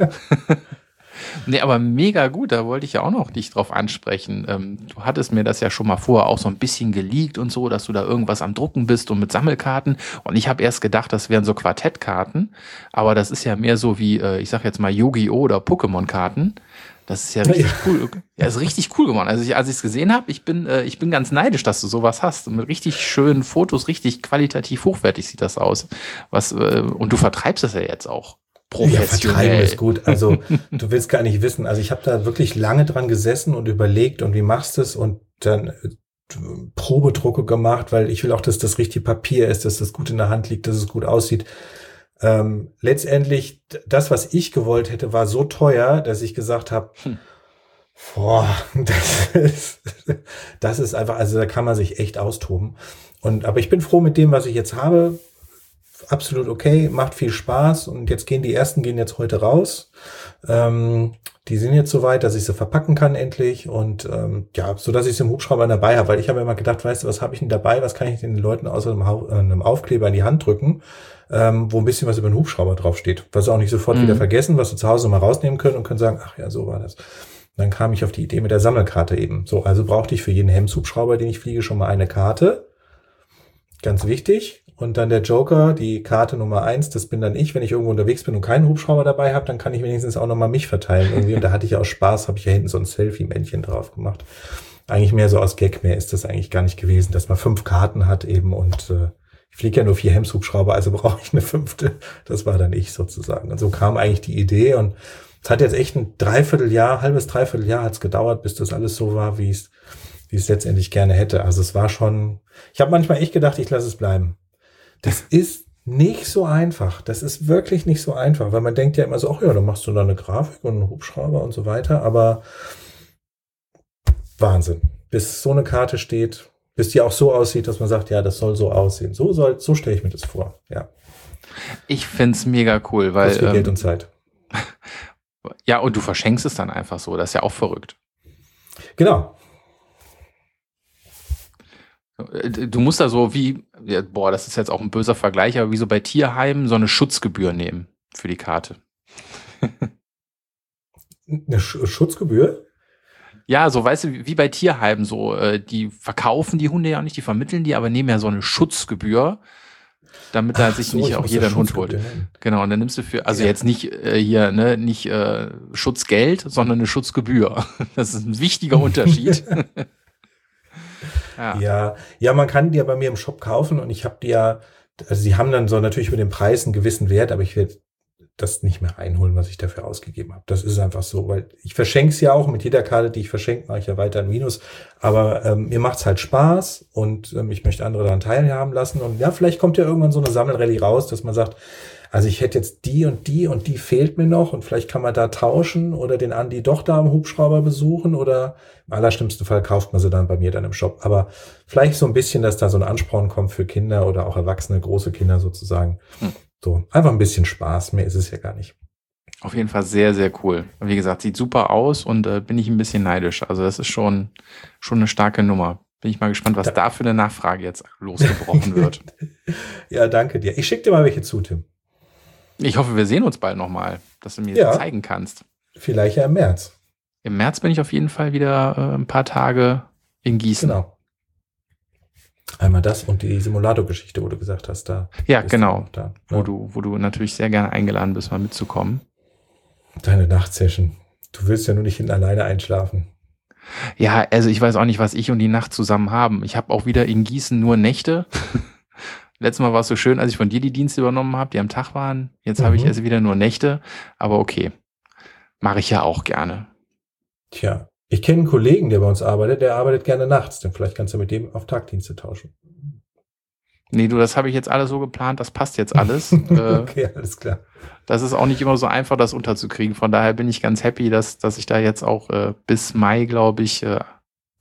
Nee, aber mega gut, da wollte ich ja auch noch dich drauf ansprechen. Du hattest mir das ja schon mal vorher auch so ein bisschen geleakt und so, dass du da irgendwas am Drucken bist und mit Sammelkarten. Und ich habe erst gedacht, das wären so Quartettkarten, aber das ist ja mehr so wie, ich sag jetzt mal Yu-Gi-Oh! Oder Pokémon-Karten. Das ist ja richtig cool. Ja, ist richtig cool geworden. Also als ich es gesehen habe, ich bin ganz neidisch, dass du sowas hast. Und mit richtig schönen Fotos, richtig qualitativ hochwertig sieht das aus. Und du vertreibst das ja jetzt auch. Professionell. Ja, vertreiben ist gut. Also du willst gar nicht wissen. Also ich habe da wirklich lange dran gesessen und überlegt und wie machst du es und dann Probedrucke gemacht, weil ich will auch, dass das richtige Papier ist, dass das gut in der Hand liegt, dass es gut aussieht. Letztendlich, das, was ich gewollt hätte, war so teuer, dass ich gesagt habe, das ist einfach, also da kann man sich echt austoben. Aber ich bin froh mit dem, was ich jetzt habe. Absolut okay, macht viel Spaß und jetzt gehen die ersten jetzt heute raus. Die sind jetzt soweit, dass ich sie verpacken kann endlich und so dass ich sie im Hubschrauber dabei habe, weil ich habe immer gedacht, weißt du, was habe ich denn dabei, was kann ich den Leuten außer einem Aufkleber in die Hand drücken, wo ein bisschen was über den Hubschrauber draufsteht, was sie auch nicht sofort wieder vergessen, was sie zu Hause mal rausnehmen können und können sagen, ach ja, so war das. Dann kam ich auf die Idee mit der Sammelkarte eben. So, also brauchte ich für jeden Hemshubschrauber, den ich fliege, schon mal eine Karte. Ganz wichtig. Und dann der Joker, die Karte Nummer 1, das bin dann ich. Wenn ich irgendwo unterwegs bin und keinen Hubschrauber dabei habe, dann kann ich wenigstens auch nochmal mich verteilen irgendwie. Und da hatte ich ja auch Spaß, habe ich ja hinten so ein Selfie-Männchen drauf gemacht. Eigentlich mehr so aus Gag, mehr ist das eigentlich gar nicht gewesen, dass man 5 Karten hat eben. Und ich fliege ja nur 4 Hemshubschrauber, also brauche ich eine 5. Das war dann ich sozusagen. Und so kam eigentlich die Idee. Und es hat jetzt echt ein halbes Dreivierteljahr hat es gedauert, bis das alles so war, wie ich es letztendlich gerne hätte. Also es war schon, ich habe manchmal echt gedacht, ich lasse es bleiben. Das ist nicht so einfach. Das ist wirklich nicht so einfach, weil man denkt ja immer so, ach ja, dann machst du da eine Grafik und einen Hubschrauber und so weiter, aber Wahnsinn. Bis so eine Karte steht, bis die auch so aussieht, dass man sagt, ja, das soll so aussehen. So stelle ich mir das vor, ja. Ich find's mega cool, weil... Das viel Geld und Zeit. Ja, und du verschenkst es dann einfach so, das ist ja auch verrückt. Genau. Du musst da so das ist jetzt auch ein böser Vergleich, aber wie so bei Tierheimen so eine Schutzgebühr nehmen für die Karte. Eine Schutzgebühr? Ja, so weißt du, wie bei Tierheimen so, die verkaufen die Hunde ja auch nicht, die vermitteln die, aber nehmen ja so eine Schutzgebühr, damit da sich nicht auch jeder einen Hund holt. Genau, und dann nimmst du jetzt nicht nicht Schutzgeld, sondern eine Schutzgebühr. Das ist ein wichtiger Unterschied. Ja, man kann die ja bei mir im Shop kaufen und ich habe die ja, also sie haben dann so natürlich mit dem Preis einen gewissen Wert, aber ich werde das nicht mehr reinholen, was ich dafür ausgegeben habe. Das ist einfach so, weil ich verschenke es ja auch. Mit jeder Karte, die ich verschenke, mache ich ja weiter ein Minus. Aber mir macht's halt Spaß und ich möchte andere daran teilhaben lassen. Und ja, vielleicht kommt ja irgendwann so eine Sammelrallye raus, dass man sagt, also ich hätte jetzt die und die fehlt mir noch und vielleicht kann man da tauschen oder den Andi doch da im Hubschrauber besuchen oder im allerschlimmsten Fall kauft man sie dann bei mir dann im Shop. Aber vielleicht so ein bisschen, dass da so ein Ansporn kommt für Kinder oder auch Erwachsene, große Kinder sozusagen. So, einfach ein bisschen Spaß, mehr ist es ja gar nicht. Auf jeden Fall sehr, sehr cool. Wie gesagt, sieht super aus und bin ich ein bisschen neidisch. Also das ist schon eine starke Nummer. Bin ich mal gespannt, was da für eine Nachfrage jetzt losgebrochen wird. Ja, danke dir. Ich schicke dir mal welche zu, Tim. Ich hoffe, wir sehen uns bald nochmal, dass du mir das zeigen kannst. Vielleicht ja im März. Im März bin ich auf jeden Fall wieder ein paar Tage in Gießen. Genau. Einmal das und die Simulator-Geschichte, wo du gesagt hast, da. Ja, genau. Da, wo du natürlich sehr gerne eingeladen bist, mal mitzukommen. Deine Nachtsession. Du willst ja nur nicht hinten alleine einschlafen. Ja, also ich weiß auch nicht, was ich und die Nacht zusammen haben. Ich habe auch wieder in Gießen nur Nächte. Letztes Mal war es so schön, als ich von dir die Dienste übernommen habe, die am Tag waren. Jetzt habe ich also wieder nur Nächte. Aber okay, mache ich ja auch gerne. Tja, ich kenne einen Kollegen, der bei uns arbeitet, der arbeitet gerne nachts. Denn vielleicht kannst du mit dem auf Tagdienste tauschen. Nee, das habe ich jetzt alles so geplant, das passt jetzt alles. Okay, alles klar. Das ist auch nicht immer so einfach, das unterzukriegen. Von daher bin ich ganz happy, dass ich da jetzt auch bis Mai, glaube ich,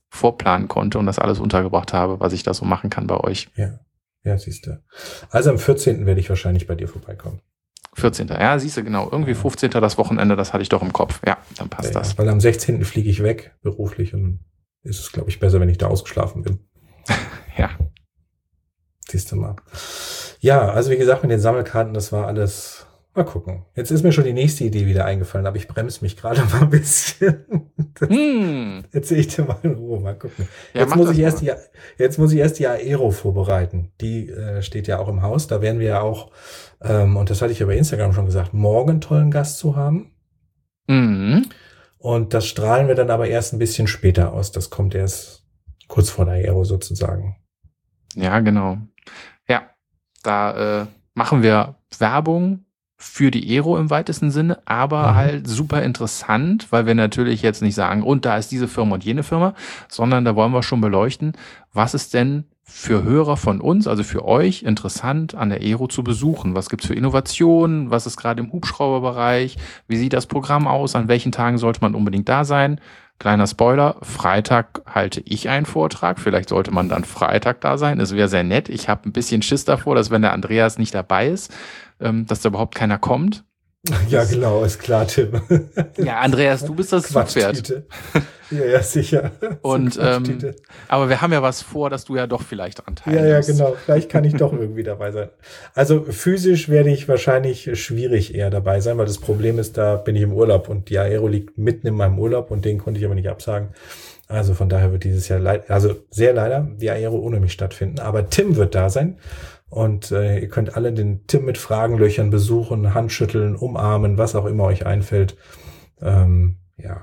vorplanen konnte und das alles untergebracht habe, was ich da so machen kann bei euch. Ja, siehst du. Also am 14. werde ich wahrscheinlich bei dir vorbeikommen. 14. Ja, siehst du, genau. Irgendwie 15. das Wochenende, das hatte ich doch im Kopf. Ja, dann passt das. Weil am 16. fliege ich weg, beruflich, und ist es, glaube ich, besser, wenn ich da ausgeschlafen bin. Ja. Siehst du mal. Ja, also wie gesagt, mit den Sammelkarten, das war alles... Mal gucken. Jetzt ist mir schon die nächste Idee wieder eingefallen, aber ich bremse mich gerade mal ein bisschen. Erzähl ich dir mal in Ruhe. Mal gucken. Ja, jetzt muss ich erst die Aero vorbereiten. Die steht ja auch im Haus. Da werden wir ja auch, und das hatte ich ja bei Instagram schon gesagt, morgen einen tollen Gast zu haben. Mhm. Und das strahlen wir dann aber erst ein bisschen später aus. Das kommt erst kurz vor der Aero sozusagen. Ja, genau. Ja, da machen wir Werbung für die Aero im weitesten Sinne, aber halt super interessant, weil wir natürlich jetzt nicht sagen, und da ist diese Firma und jene Firma, sondern da wollen wir schon beleuchten, was ist denn für Hörer von uns, also für euch, interessant an der Aero zu besuchen. Was gibt's für Innovationen? Was ist gerade im Hubschrauberbereich? Wie sieht das Programm aus? An welchen Tagen sollte man unbedingt da sein? Kleiner Spoiler, Freitag halte ich einen Vortrag. Vielleicht sollte man dann Freitag da sein. Es wäre sehr nett. Ich habe ein bisschen Schiss davor, dass wenn der Andreas nicht dabei ist, dass da überhaupt keiner kommt. Ja, genau, ist klar, Tim. Ja, Andreas, du bist das Zugpferd. Ja, sicher. Und aber wir haben ja was vor, dass du ja doch vielleicht daran teilnimmst. Ja, genau. Vielleicht kann ich doch irgendwie dabei sein. Also physisch werde ich wahrscheinlich schwierig eher dabei sein, weil das Problem ist, da bin ich im Urlaub und die Aero liegt mitten in meinem Urlaub und den konnte ich aber nicht absagen. Also von daher wird dieses Jahr sehr leider die Aero ohne mich stattfinden. Aber Tim wird da sein. Und ihr könnt alle den Tim mit Fragenlöchern besuchen, Handschütteln, umarmen, was auch immer euch einfällt. Ja.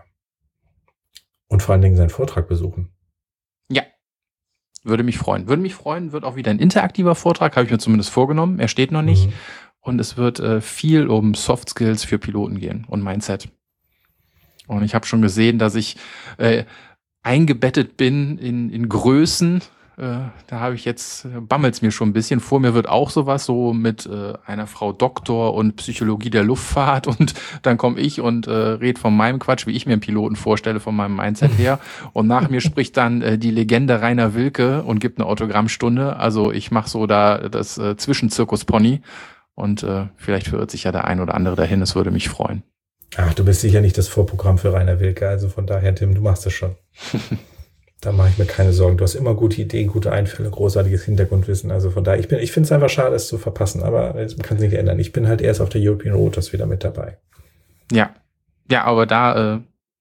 Und vor allen Dingen seinen Vortrag besuchen. Ja, würde mich freuen. Wird auch wieder ein interaktiver Vortrag, habe ich mir zumindest vorgenommen. Er steht noch nicht. Und es wird viel um Soft Skills für Piloten gehen und Mindset. Und ich habe schon gesehen, dass ich eingebettet bin in Größen. Da habe ich jetzt, bammelt's mir schon ein bisschen. Vor mir wird auch sowas, so mit einer Frau Doktor und Psychologie der Luftfahrt, und dann komme ich und rede von meinem Quatsch, wie ich mir einen Piloten vorstelle, von meinem Mindset her. Und nach mir spricht dann die Legende Rainer Wilke und gibt eine Autogrammstunde. Also ich mache so da das Zwischenzirkus-Pony, und vielleicht verirrt sich ja der ein oder andere dahin. Es würde mich freuen. Ach, du bist sicher nicht das Vorprogramm für Rainer Wilke. Also von daher, Tim, du machst das schon. Da mache ich mir keine Sorgen. Du hast immer gute Ideen, gute Einfälle, großartiges Hintergrundwissen. Also von daher, ich finde es einfach schade, es zu verpassen, aber man kann es nicht ändern. Ich bin halt erst auf der European Rotas wieder mit dabei. Ja, aber da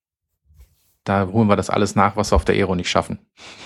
holen wir das alles nach, was wir auf der Aero nicht schaffen.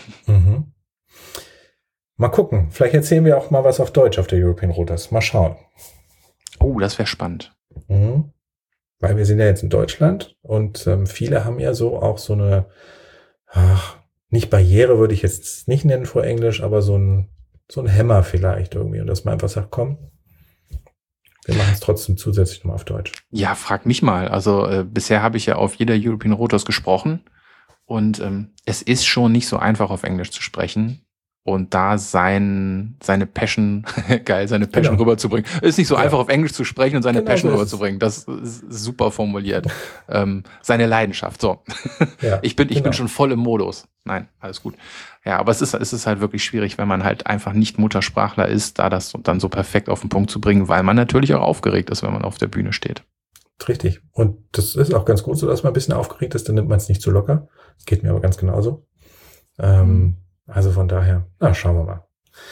Mal gucken. Vielleicht erzählen wir auch mal was auf Deutsch auf der European Rotas. Mal schauen. Oh, das wäre spannend. Weil wir sind ja jetzt in Deutschland und viele haben ja so auch so eine, nicht Barriere würde ich jetzt nicht nennen vor Englisch, aber so ein Hämmer vielleicht irgendwie. Und dass man einfach sagt, komm, wir machen es trotzdem zusätzlich nochmal auf Deutsch. Ja, frag mich mal. Also bisher habe ich ja auf jeder European Rotas gesprochen, und es ist schon nicht so einfach, auf Englisch zu sprechen und da seine Passion rüberzubringen. Es ist nicht so einfach, auf Englisch zu sprechen und seine Passion rüberzubringen. Das ist super formuliert. Seine Leidenschaft. So. Ja, ich bin schon voll im Modus. Nein, alles gut. Ja, aber es ist halt wirklich schwierig, wenn man halt einfach nicht Muttersprachler ist, da das dann so perfekt auf den Punkt zu bringen, weil man natürlich auch aufgeregt ist, wenn man auf der Bühne steht. Richtig. Und das ist auch ganz gut so, dass man ein bisschen aufgeregt ist, dann nimmt man es nicht zu locker. Das geht mir aber ganz genauso. Also von daher, schauen wir mal.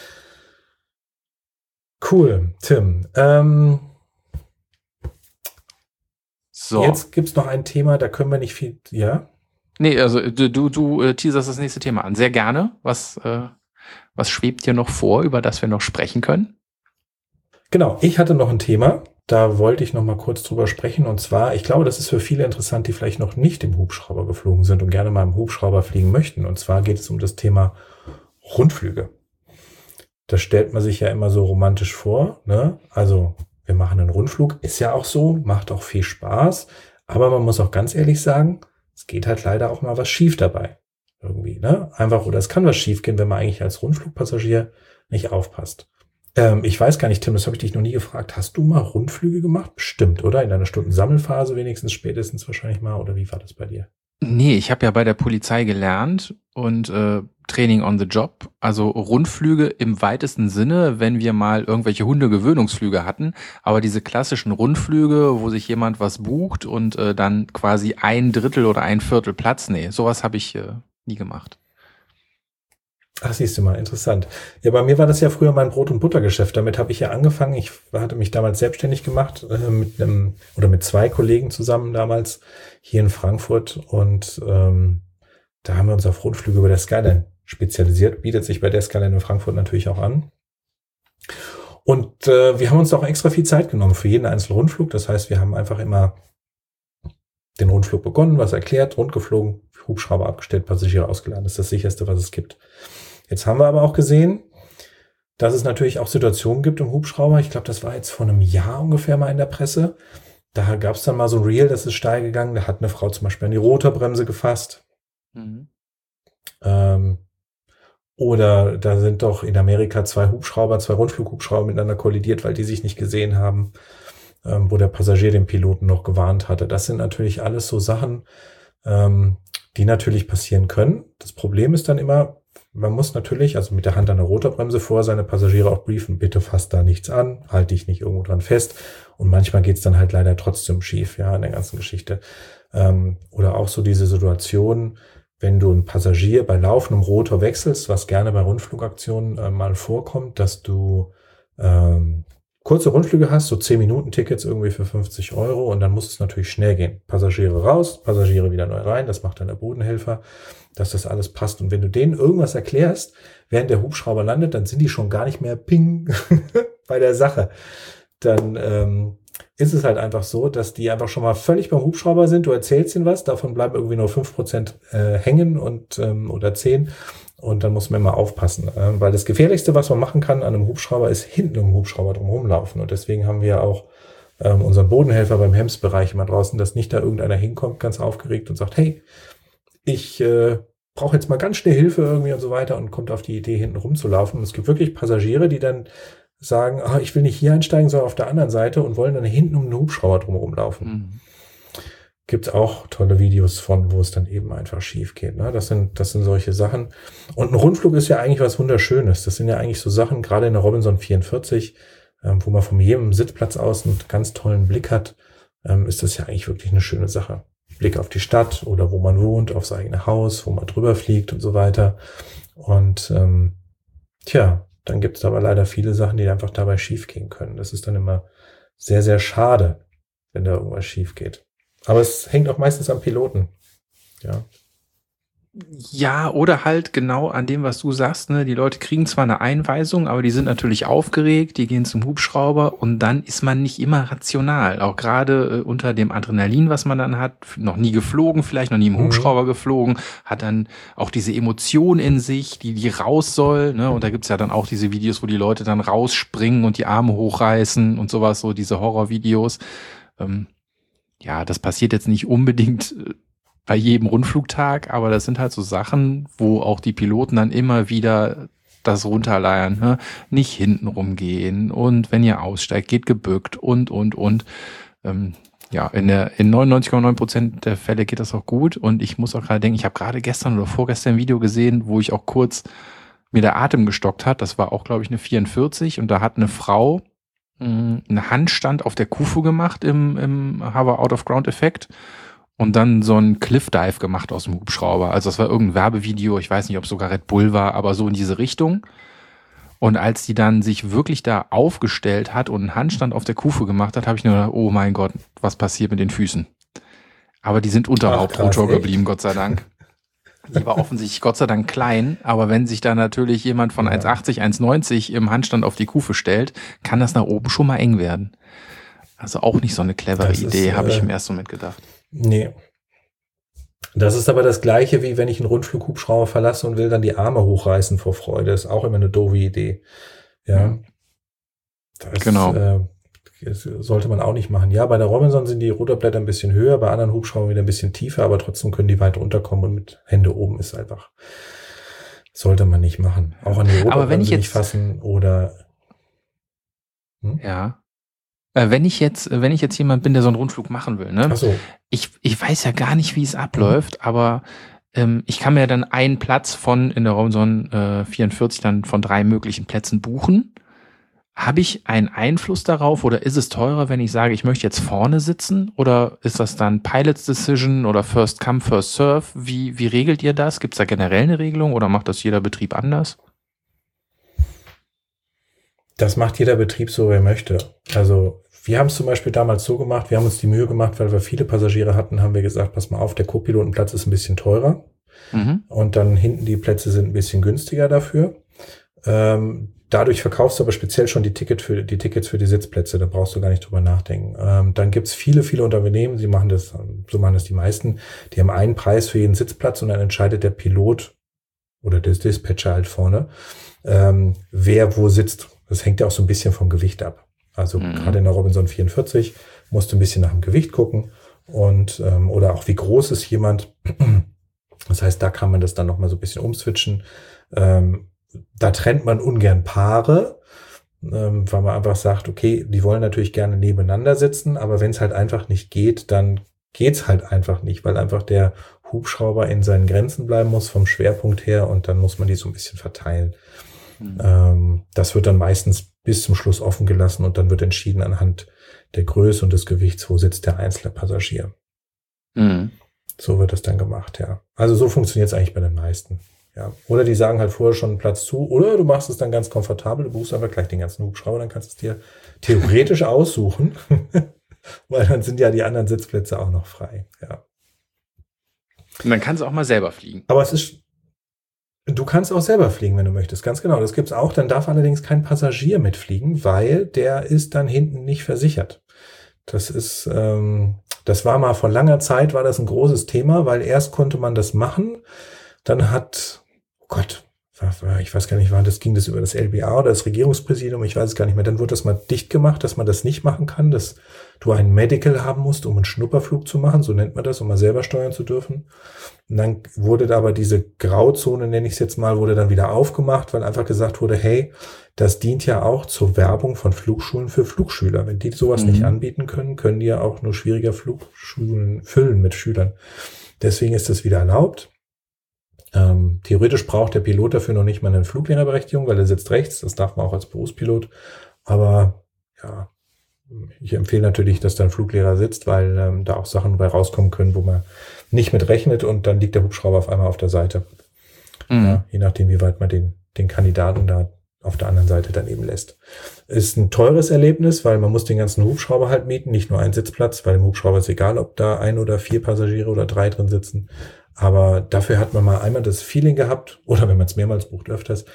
Cool, Tim. So. Jetzt gibt's noch ein Thema, da können wir nicht viel, ja? Nee, also du teaserst das nächste Thema an. Sehr gerne. Was schwebt dir noch vor, über das wir noch sprechen können? Genau, ich hatte noch ein Thema, da wollte ich noch mal kurz drüber sprechen. Und zwar, ich glaube, das ist für viele interessant, die vielleicht noch nicht im Hubschrauber geflogen sind und gerne mal im Hubschrauber fliegen möchten. Und zwar geht es um das Thema Rundflüge. Das stellt man sich ja immer so romantisch vor, ne? Also wir machen einen Rundflug, ist ja auch so, macht auch viel Spaß. Aber man muss auch ganz ehrlich sagen, es geht halt leider auch mal was schief dabei. Irgendwie, ne? Einfach, oder es kann was schief gehen, wenn man eigentlich als Rundflugpassagier nicht aufpasst. Ich weiß gar nicht, Tim, das habe ich dich noch nie gefragt. Hast du mal Rundflüge gemacht? Bestimmt, oder? In einer Stundensammelphase wenigstens, spätestens wahrscheinlich mal. Oder wie war das bei dir? Nee, ich habe ja bei der Polizei gelernt und Training on the Job, also Rundflüge im weitesten Sinne, wenn wir mal irgendwelche Hundegewöhnungsflüge hatten, aber diese klassischen Rundflüge, wo sich jemand was bucht und dann quasi 1/3 oder 1/4 Platz, nee, sowas habe ich nie gemacht. Ach, siehst du mal, interessant. Ja, bei mir war das ja früher mein Brot- und Buttergeschäft. Damit habe ich ja angefangen. Ich hatte mich damals selbstständig gemacht mit 2 Kollegen zusammen damals hier in Frankfurt und da haben wir uns auf Rundflüge über der Skyline spezialisiert. Bietet sich bei der Skyline in Frankfurt natürlich auch an. Und wir haben uns auch extra viel Zeit genommen für jeden einzelnen Rundflug. Das heißt, wir haben einfach immer den Rundflug begonnen, was erklärt, rund geflogen, Hubschrauber abgestellt, Passagiere ausgeladen. Das ist das Sicherste, was es gibt. Jetzt haben wir aber auch gesehen, dass es natürlich auch Situationen gibt im Hubschrauber. Ich glaube, das war jetzt vor einem Jahr ungefähr mal in der Presse. Da gab es dann mal so ein Reel, das ist steil gegangen. Da hat eine Frau zum Beispiel an die Rotorbremse gefasst. Mhm. Oder da sind doch in Amerika 2 Rundflughubschrauber miteinander kollidiert, weil die sich nicht gesehen haben, wo der Passagier den Piloten noch gewarnt hatte. Das sind natürlich alles so Sachen, die natürlich passieren können. Das Problem ist dann immer, man muss natürlich, also mit der Hand an der Rotorbremse vorher seine Passagiere auch briefen, bitte fasst da nichts an, halte dich nicht irgendwo dran fest. Und manchmal geht's dann halt leider trotzdem schief, ja, in der ganzen Geschichte. Oder auch so diese Situation, wenn du einen Passagier bei laufendem Rotor wechselst, was gerne bei Rundflugaktionen mal vorkommt, dass du kurze Rundflüge hast, so 10-Minuten-Tickets irgendwie für 50 € und dann muss es natürlich schnell gehen. Passagiere raus, Passagiere wieder neu rein, das macht dann der Bodenhelfer, dass das alles passt. Und wenn du denen irgendwas erklärst, während der Hubschrauber landet, dann sind die schon gar nicht mehr ping bei der Sache. Dann ist es halt einfach so, dass die einfach schon mal völlig beim Hubschrauber sind. Du erzählst ihnen was, davon bleiben irgendwie nur 5% hängen und oder 10%. Und dann muss man immer aufpassen, weil das Gefährlichste, was man machen kann an einem Hubschrauber, ist hinten im Hubschrauber drumherum laufen. Und deswegen haben wir auch unseren Bodenhelfer beim Hemsbereich immer draußen, dass nicht da irgendeiner hinkommt, ganz aufgeregt und sagt, hey, ich brauche jetzt mal ganz schnell Hilfe irgendwie und so weiter und kommt auf die Idee, hinten rumzulaufen. Und es gibt wirklich Passagiere, die dann sagen, ich will nicht hier einsteigen, sondern auf der anderen Seite und wollen dann hinten um den Hubschrauber drumherum laufen. Mhm. Gibt's auch tolle Videos von, wo es dann eben einfach schief geht. Ne? Das sind solche Sachen. Und ein Rundflug ist ja eigentlich was Wunderschönes. Das sind ja eigentlich so Sachen, gerade in der Robinson 44, wo man von jedem Sitzplatz aus einen ganz tollen Blick hat, ist das ja eigentlich wirklich eine schöne Sache. Blick auf die Stadt oder wo man wohnt, aufs eigene Haus, wo man drüber fliegt und so weiter. Und dann gibt es aber leider viele Sachen, die einfach dabei schief gehen können. Das ist dann immer sehr, sehr schade, wenn da irgendwas schief geht. Aber es hängt auch meistens am Piloten. Ja. Ja, oder halt genau an dem, was du sagst, ne? Die Leute kriegen zwar eine Einweisung, aber die sind natürlich aufgeregt, die gehen zum Hubschrauber und dann ist man nicht immer rational. Auch gerade unter dem Adrenalin, was man dann hat, noch nie geflogen, vielleicht noch nie im Hubschrauber geflogen, hat dann auch diese Emotion in sich, die raus soll, ne? Und da gibt's ja dann auch diese Videos, wo die Leute dann rausspringen und die Arme hochreißen und sowas, so diese Horrorvideos. Ja, das passiert jetzt nicht unbedingt bei jedem Rundflugtag, aber das sind halt so Sachen, wo auch die Piloten dann immer wieder das runterleiern, ne? Nicht hinten rumgehen und wenn ihr aussteigt, geht gebückt und. Ja, in 99,9% der Fälle geht das auch gut und ich muss auch gerade denken, ich habe gerade gestern oder vorgestern ein Video gesehen, wo ich auch kurz mir der Atem gestockt hat, das war auch, glaube ich, eine 44 und da hat eine Frau einen Handstand auf der Kufu gemacht im Hover-Out-of-Ground-Effekt und dann so einen Cliff-Dive gemacht aus dem Hubschrauber. Also das war irgendein Werbevideo, ich weiß nicht, ob es sogar Red Bull war, aber so in diese Richtung. Und als die dann sich wirklich da aufgestellt hat und einen Handstand auf der Kufe gemacht hat, habe ich nur gedacht, oh mein Gott, was passiert mit den Füßen? Aber die sind unter dem Hauptrotor geblieben, Gott sei Dank. Die war offensichtlich Gott sei Dank klein, aber wenn sich da natürlich jemand von 1,80, 1,90 im Handstand auf die Kufe stellt, kann das nach oben schon mal eng werden. Also auch nicht so eine clevere Idee, habe ich im ersten Moment gedacht. Nee. Das ist aber das Gleiche, wie wenn ich einen Rundflughubschrauber verlasse und will dann die Arme hochreißen vor Freude. Das ist auch immer eine doofe Idee. Ja. Das, genau. Sollte man auch nicht machen. Ja, bei der Robinson sind die Rotorblätter ein bisschen höher, bei anderen Hubschraubern wieder ein bisschen tiefer, aber trotzdem können die weit runterkommen und mit Hände oben ist einfach, sollte man nicht machen. Auch an die Rotorbremse nicht fassen oder. Ja. Wenn ich jetzt jemand bin, der so einen Rundflug machen will, ne? Ach so. Ich weiß ja gar nicht, wie es abläuft, aber ich kann mir dann einen Platz in der Robinson 44 dann von 3 möglichen Plätzen buchen. Habe ich einen Einfluss darauf oder ist es teurer, wenn ich sage, ich möchte jetzt vorne sitzen? Oder ist das dann Pilot's Decision oder First Come, First Serve? Wie regelt ihr das? Gibt es da generell eine Regelung oder macht das jeder Betrieb anders? Das macht jeder Betrieb so, wie er möchte. Also wir haben es zum Beispiel damals so gemacht, wir haben uns die Mühe gemacht, weil wir viele Passagiere hatten, haben wir gesagt, pass mal auf, der Co-Pilotenplatz ist ein bisschen teurer. Und dann hinten die Plätze sind ein bisschen günstiger dafür. Dadurch verkaufst du aber speziell schon die Tickets für die Sitzplätze, da brauchst du gar nicht drüber nachdenken. Dann gibt's viele Unternehmen, so machen das die meisten, die haben einen Preis für jeden Sitzplatz und dann entscheidet der Pilot oder der Dispatcher halt vorne, wer wo sitzt. Das hängt ja auch so ein bisschen vom Gewicht ab. Also gerade in der Robinson 44 musst du ein bisschen nach dem Gewicht gucken und oder auch wie groß ist jemand. Das heißt, da kann man das dann nochmal so ein bisschen umswitchen. Da trennt man ungern Paare, weil man einfach sagt, okay, die wollen natürlich gerne nebeneinander sitzen, aber wenn es halt einfach nicht geht, dann geht's halt einfach nicht, weil einfach der Hubschrauber in seinen Grenzen bleiben muss vom Schwerpunkt her und dann muss man die so ein bisschen verteilen. Das wird dann meistens bis zum Schluss offen gelassen und dann wird entschieden anhand der Größe und des Gewichts, wo sitzt der einzelne Passagier. So wird das dann gemacht, ja. Also so funktioniert es eigentlich bei den meisten. Ja. Oder die sagen halt vorher schon einen Platz zu, oder du machst es dann ganz komfortabel, du buchst einfach gleich den ganzen Hubschrauber, dann kannst du es dir theoretisch aussuchen, weil dann sind ja die anderen Sitzplätze auch noch frei, ja. Und dann kannst du auch mal selber fliegen. Aber du kannst auch selber fliegen, wenn du möchtest, ganz genau, das gibt's auch, dann darf allerdings kein Passagier mitfliegen, weil der ist dann hinten nicht versichert. Das war mal vor langer Zeit, war das ein großes Thema, weil erst konnte man das machen, dann ich weiß gar nicht, ging das über das LBA oder das Regierungspräsidium, ich weiß es gar nicht mehr, dann wurde das mal dicht gemacht, dass man das nicht machen kann, dass du ein Medical haben musst, um einen Schnupperflug zu machen, so nennt man das, um mal selber steuern zu dürfen. Und dann wurde da aber diese Grauzone, nenne ich es jetzt mal, wurde dann wieder aufgemacht, weil einfach gesagt wurde, hey, das dient ja auch zur Werbung von Flugschulen für Flugschüler. Wenn die sowas nicht anbieten können, können die ja auch nur schwieriger Flugschulen füllen mit Schülern. Deswegen ist das wieder erlaubt. Theoretisch braucht der Pilot dafür noch nicht mal eine Fluglehrerberechtigung, weil er sitzt rechts. Das darf man auch als Berufspilot. Aber ja, ich empfehle natürlich, dass da ein Fluglehrer sitzt, weil da auch Sachen bei rauskommen können, wo man nicht mit rechnet und dann liegt der Hubschrauber auf einmal auf der Seite. Ja, je nachdem, wie weit man den Kandidaten da auf der anderen Seite daneben lässt. Ist ein teures Erlebnis, weil man muss den ganzen Hubschrauber halt mieten, nicht nur einen Sitzplatz, weil im Hubschrauber ist egal, ob da 1 oder 4 Passagiere oder 3 drin sitzen. Aber dafür hat man mal einmal das Feeling gehabt, oder wenn man es mehrmals bucht, öfters,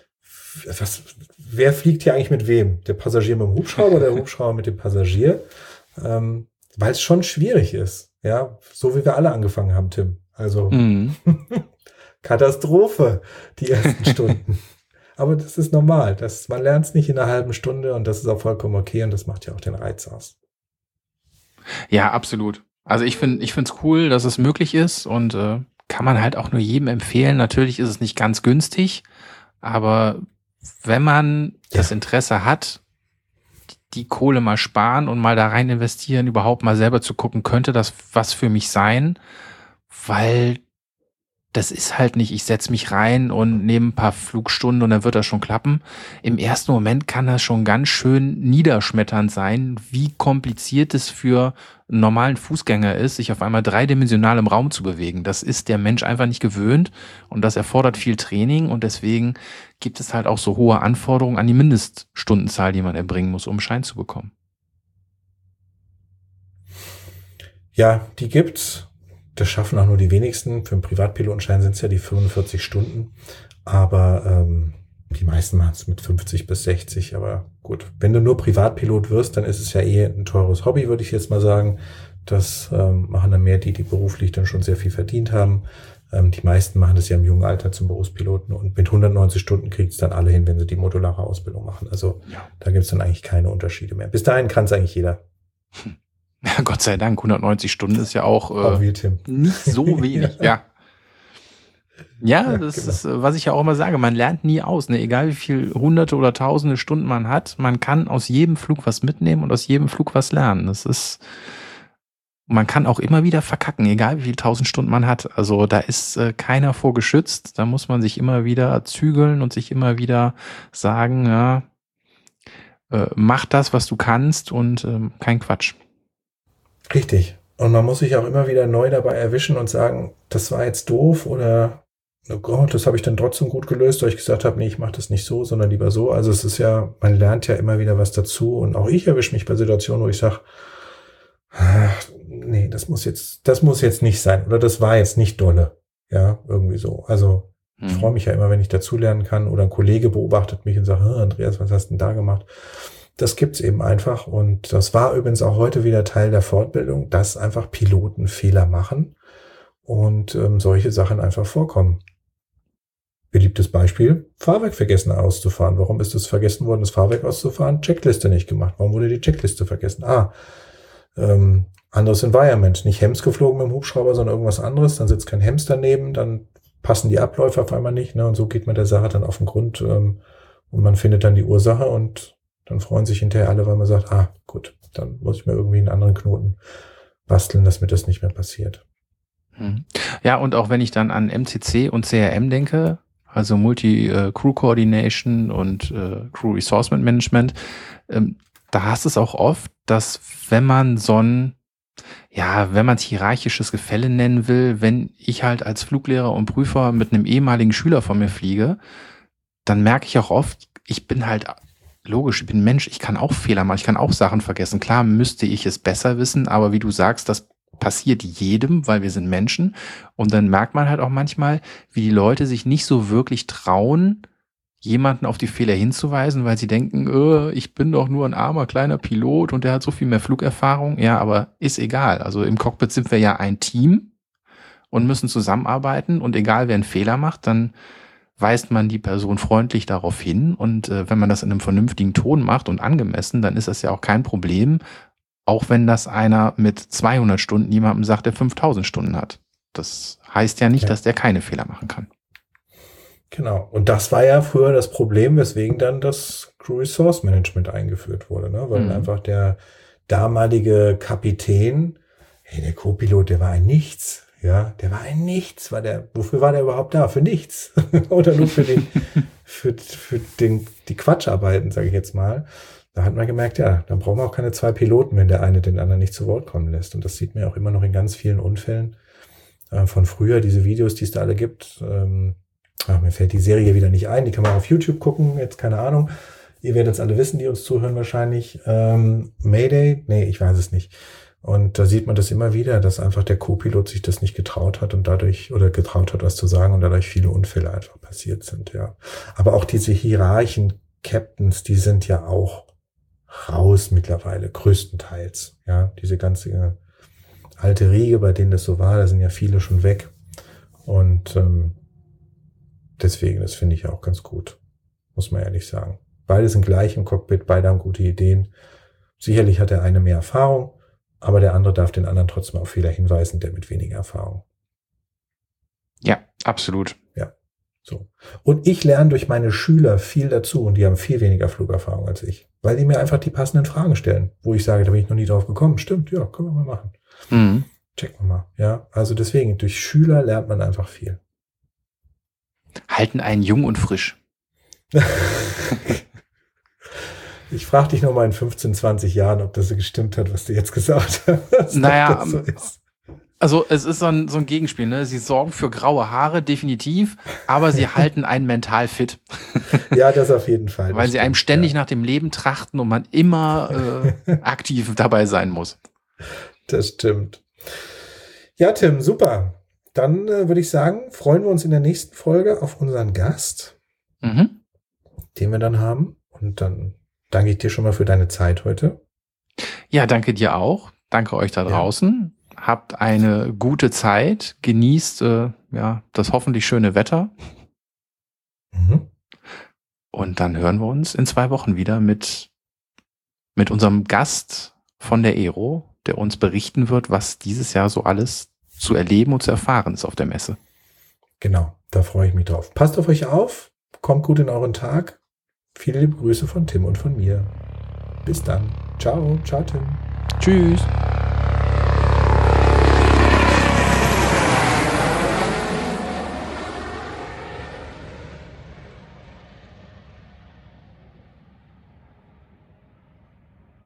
wer fliegt hier eigentlich mit wem? Der Passagier mit dem Hubschrauber oder der Hubschrauber mit dem Passagier? Weil es schon schwierig ist. Ja, so wie wir alle angefangen haben, Tim. Also Katastrophe, die ersten Stunden. Aber das ist normal. Man lernt es nicht in einer halben Stunde und das ist auch vollkommen okay und das macht ja auch den Reiz aus. Ja, absolut. Also ich finde es cool, dass es möglich ist und kann man halt auch nur jedem empfehlen. Natürlich ist es nicht ganz günstig, aber wenn man das Interesse hat, die Kohle mal sparen und mal da rein investieren, überhaupt mal selber zu gucken, könnte das was für mich sein, weil das ist halt nicht, ich setze mich rein und nehme ein paar Flugstunden und dann wird das schon klappen. Im ersten Moment kann das schon ganz schön niederschmetternd sein, wie kompliziert es für einen normalen Fußgänger ist, sich auf einmal dreidimensional im Raum zu bewegen. Das ist der Mensch einfach nicht gewöhnt und das erfordert viel Training und deswegen gibt es halt auch so hohe Anforderungen an die Mindeststundenzahl, die man erbringen muss, um einen Schein zu bekommen. Ja, die gibt's. Das schaffen auch nur die wenigsten. Für einen Privatpilotenschein sind es ja die 45 Stunden. Aber die meisten machen es mit 50 bis 60. Aber gut, wenn du nur Privatpilot wirst, dann ist es ja ein teures Hobby, würde ich jetzt mal sagen. Das machen dann mehr die beruflich dann schon sehr viel verdient haben. Die meisten machen das ja im jungen Alter zum Berufspiloten. Und mit 190 Stunden kriegt es dann alle hin, wenn sie die modulare Ausbildung machen. Also da gibt es dann eigentlich keine Unterschiede mehr. Bis dahin kann es eigentlich jeder. Ja, Gott sei Dank, 190 Stunden ist ja auch nicht so wenig, ja. Ja, das ist, was ich ja auch immer sage, man lernt nie aus, ne? Egal wie viel hunderte oder tausende Stunden man hat, man kann aus jedem Flug was mitnehmen und aus jedem Flug was lernen. Man kann auch immer wieder verkacken, egal wie viel 1000 Stunden man hat. Also da ist keiner vor geschützt, da muss man sich immer wieder zügeln und sich immer wieder sagen, ja, mach das, was du kannst und kein Quatsch. Richtig. Und man muss sich auch immer wieder neu dabei erwischen und sagen, das war jetzt doof oder oh Gott, das habe ich dann trotzdem gut gelöst, weil ich gesagt habe, nee, ich mache das nicht so, sondern lieber so. Also es ist ja, man lernt ja immer wieder was dazu und auch ich erwische mich bei Situationen, wo ich sage, nee, das muss jetzt nicht sein oder das war jetzt nicht dolle. Ja, irgendwie so. Also ich freue mich ja immer, wenn ich dazulernen kann oder ein Kollege beobachtet mich und sagt, Andreas, was hast du denn da gemacht? Das gibt's eben einfach und das war übrigens auch heute wieder Teil der Fortbildung, dass einfach Piloten Fehler machen und solche Sachen einfach vorkommen. Beliebtes Beispiel, Fahrwerk vergessen auszufahren. Warum ist es vergessen worden, das Fahrwerk auszufahren? Checkliste nicht gemacht. Warum wurde die Checkliste vergessen? Anderes Environment. Nicht Hems geflogen mit dem Hubschrauber, sondern irgendwas anderes. Dann sitzt kein Hems daneben, dann passen die Abläufe auf einmal nicht. Ne? Und so geht man der Sache dann auf den Grund und man findet dann die Ursache und dann freuen sich hinterher alle, weil man sagt, gut, dann muss ich mir irgendwie einen anderen Knoten basteln, dass mir das nicht mehr passiert. Ja, und auch wenn ich dann an MCC und CRM denke, also Multi-Crew Coordination und Crew Resource Management, da hast es auch oft, dass wenn man wenn man es hierarchisches Gefälle nennen will, wenn ich halt als Fluglehrer und Prüfer mit einem ehemaligen Schüler von mir fliege, dann merke ich auch oft, ich bin halt logisch, ich bin Mensch, ich kann auch Fehler machen, ich kann auch Sachen vergessen. Klar müsste ich es besser wissen, aber wie du sagst, das passiert jedem, weil wir sind Menschen. Und dann merkt man halt auch manchmal, wie die Leute sich nicht so wirklich trauen, jemanden auf die Fehler hinzuweisen, weil sie denken, ich bin doch nur ein armer kleiner Pilot und der hat so viel mehr Flugerfahrung. Ja, aber ist egal. Also im Cockpit sind wir ja ein Team und müssen zusammenarbeiten und egal wer einen Fehler macht, dann weist man die Person freundlich darauf hin und wenn man das in einem vernünftigen Ton macht und angemessen, dann ist das ja auch kein Problem, auch wenn das einer mit 200 Stunden jemandem sagt, der 5000 Stunden hat. Das heißt ja nicht, dass der keine Fehler machen kann. Genau. Und das war ja früher das Problem, weswegen dann das Crew Resource Management eingeführt wurde, ne? Weil einfach der damalige Kapitän, der Co-Pilot, der war ein Nichts. Ja, der war ein Nichts. Wofür war der überhaupt da? Für nichts. Oder nur für die Quatscharbeiten, sage ich jetzt mal. Da hat man gemerkt, ja, dann brauchen wir auch keine zwei Piloten, wenn der eine den anderen nicht zu Wort kommen lässt. Und das sieht man ja auch immer noch in ganz vielen Unfällen von früher, diese Videos, die es da alle gibt. Mir fällt die Serie wieder nicht ein, die kann man auf YouTube gucken, jetzt keine Ahnung. Ihr werdet es alle wissen, die uns zuhören wahrscheinlich. Mayday? Nee, ich weiß es nicht. Und da sieht man das immer wieder, dass einfach der Co-Pilot sich das nicht getraut hat und getraut hat, was zu sagen und dadurch viele Unfälle einfach passiert sind, ja. Aber auch diese Hierarchen-Captains, die sind ja auch raus mittlerweile, größtenteils, ja. Diese ganze alte Riege, bei denen das so war, da sind ja viele schon weg. Und deswegen, das finde ich auch ganz gut, muss man ehrlich sagen. Beide sind gleich im Cockpit, beide haben gute Ideen. Sicherlich hat der eine mehr Erfahrung, aber der andere darf den anderen trotzdem auf Fehler hinweisen, der mit weniger Erfahrung. Ja, absolut. Ja, so. Und ich lerne durch meine Schüler viel dazu und die haben viel weniger Flugerfahrung als ich, weil die mir einfach die passenden Fragen stellen, wo ich sage, da bin ich noch nie drauf gekommen. Stimmt, ja, können wir mal machen. Checken wir mal. Ja, also deswegen, durch Schüler lernt man einfach viel. Halten einen jung und frisch. Ich frage dich noch mal in 15, 20 Jahren, ob das so gestimmt hat, was du jetzt gesagt hast. Naja, so ist. Also es ist so ein Gegenspiel. Ne? Sie sorgen für graue Haare, definitiv, aber sie halten einen mental fit. Ja, das auf jeden Fall. Weil sie einem ständig nach dem Leben trachten und man immer aktiv dabei sein muss. Das stimmt. Ja, Tim, super. Dann würde ich sagen, freuen wir uns in der nächsten Folge auf unseren Gast, den wir dann haben. Und dann danke ich dir schon mal für deine Zeit heute. Ja, danke dir auch. Danke euch da draußen. Habt eine gute Zeit. Genießt das hoffentlich schöne Wetter. Und dann hören wir uns in 2 Wochen wieder mit unserem Gast von der Aero, der uns berichten wird, was dieses Jahr so alles zu erleben und zu erfahren ist auf der Messe. Genau. Da freue ich mich drauf. Passt auf euch auf, kommt gut in euren Tag. Viele liebe Grüße von Tim und von mir. Bis dann. Ciao, ciao Tim. Tschüss.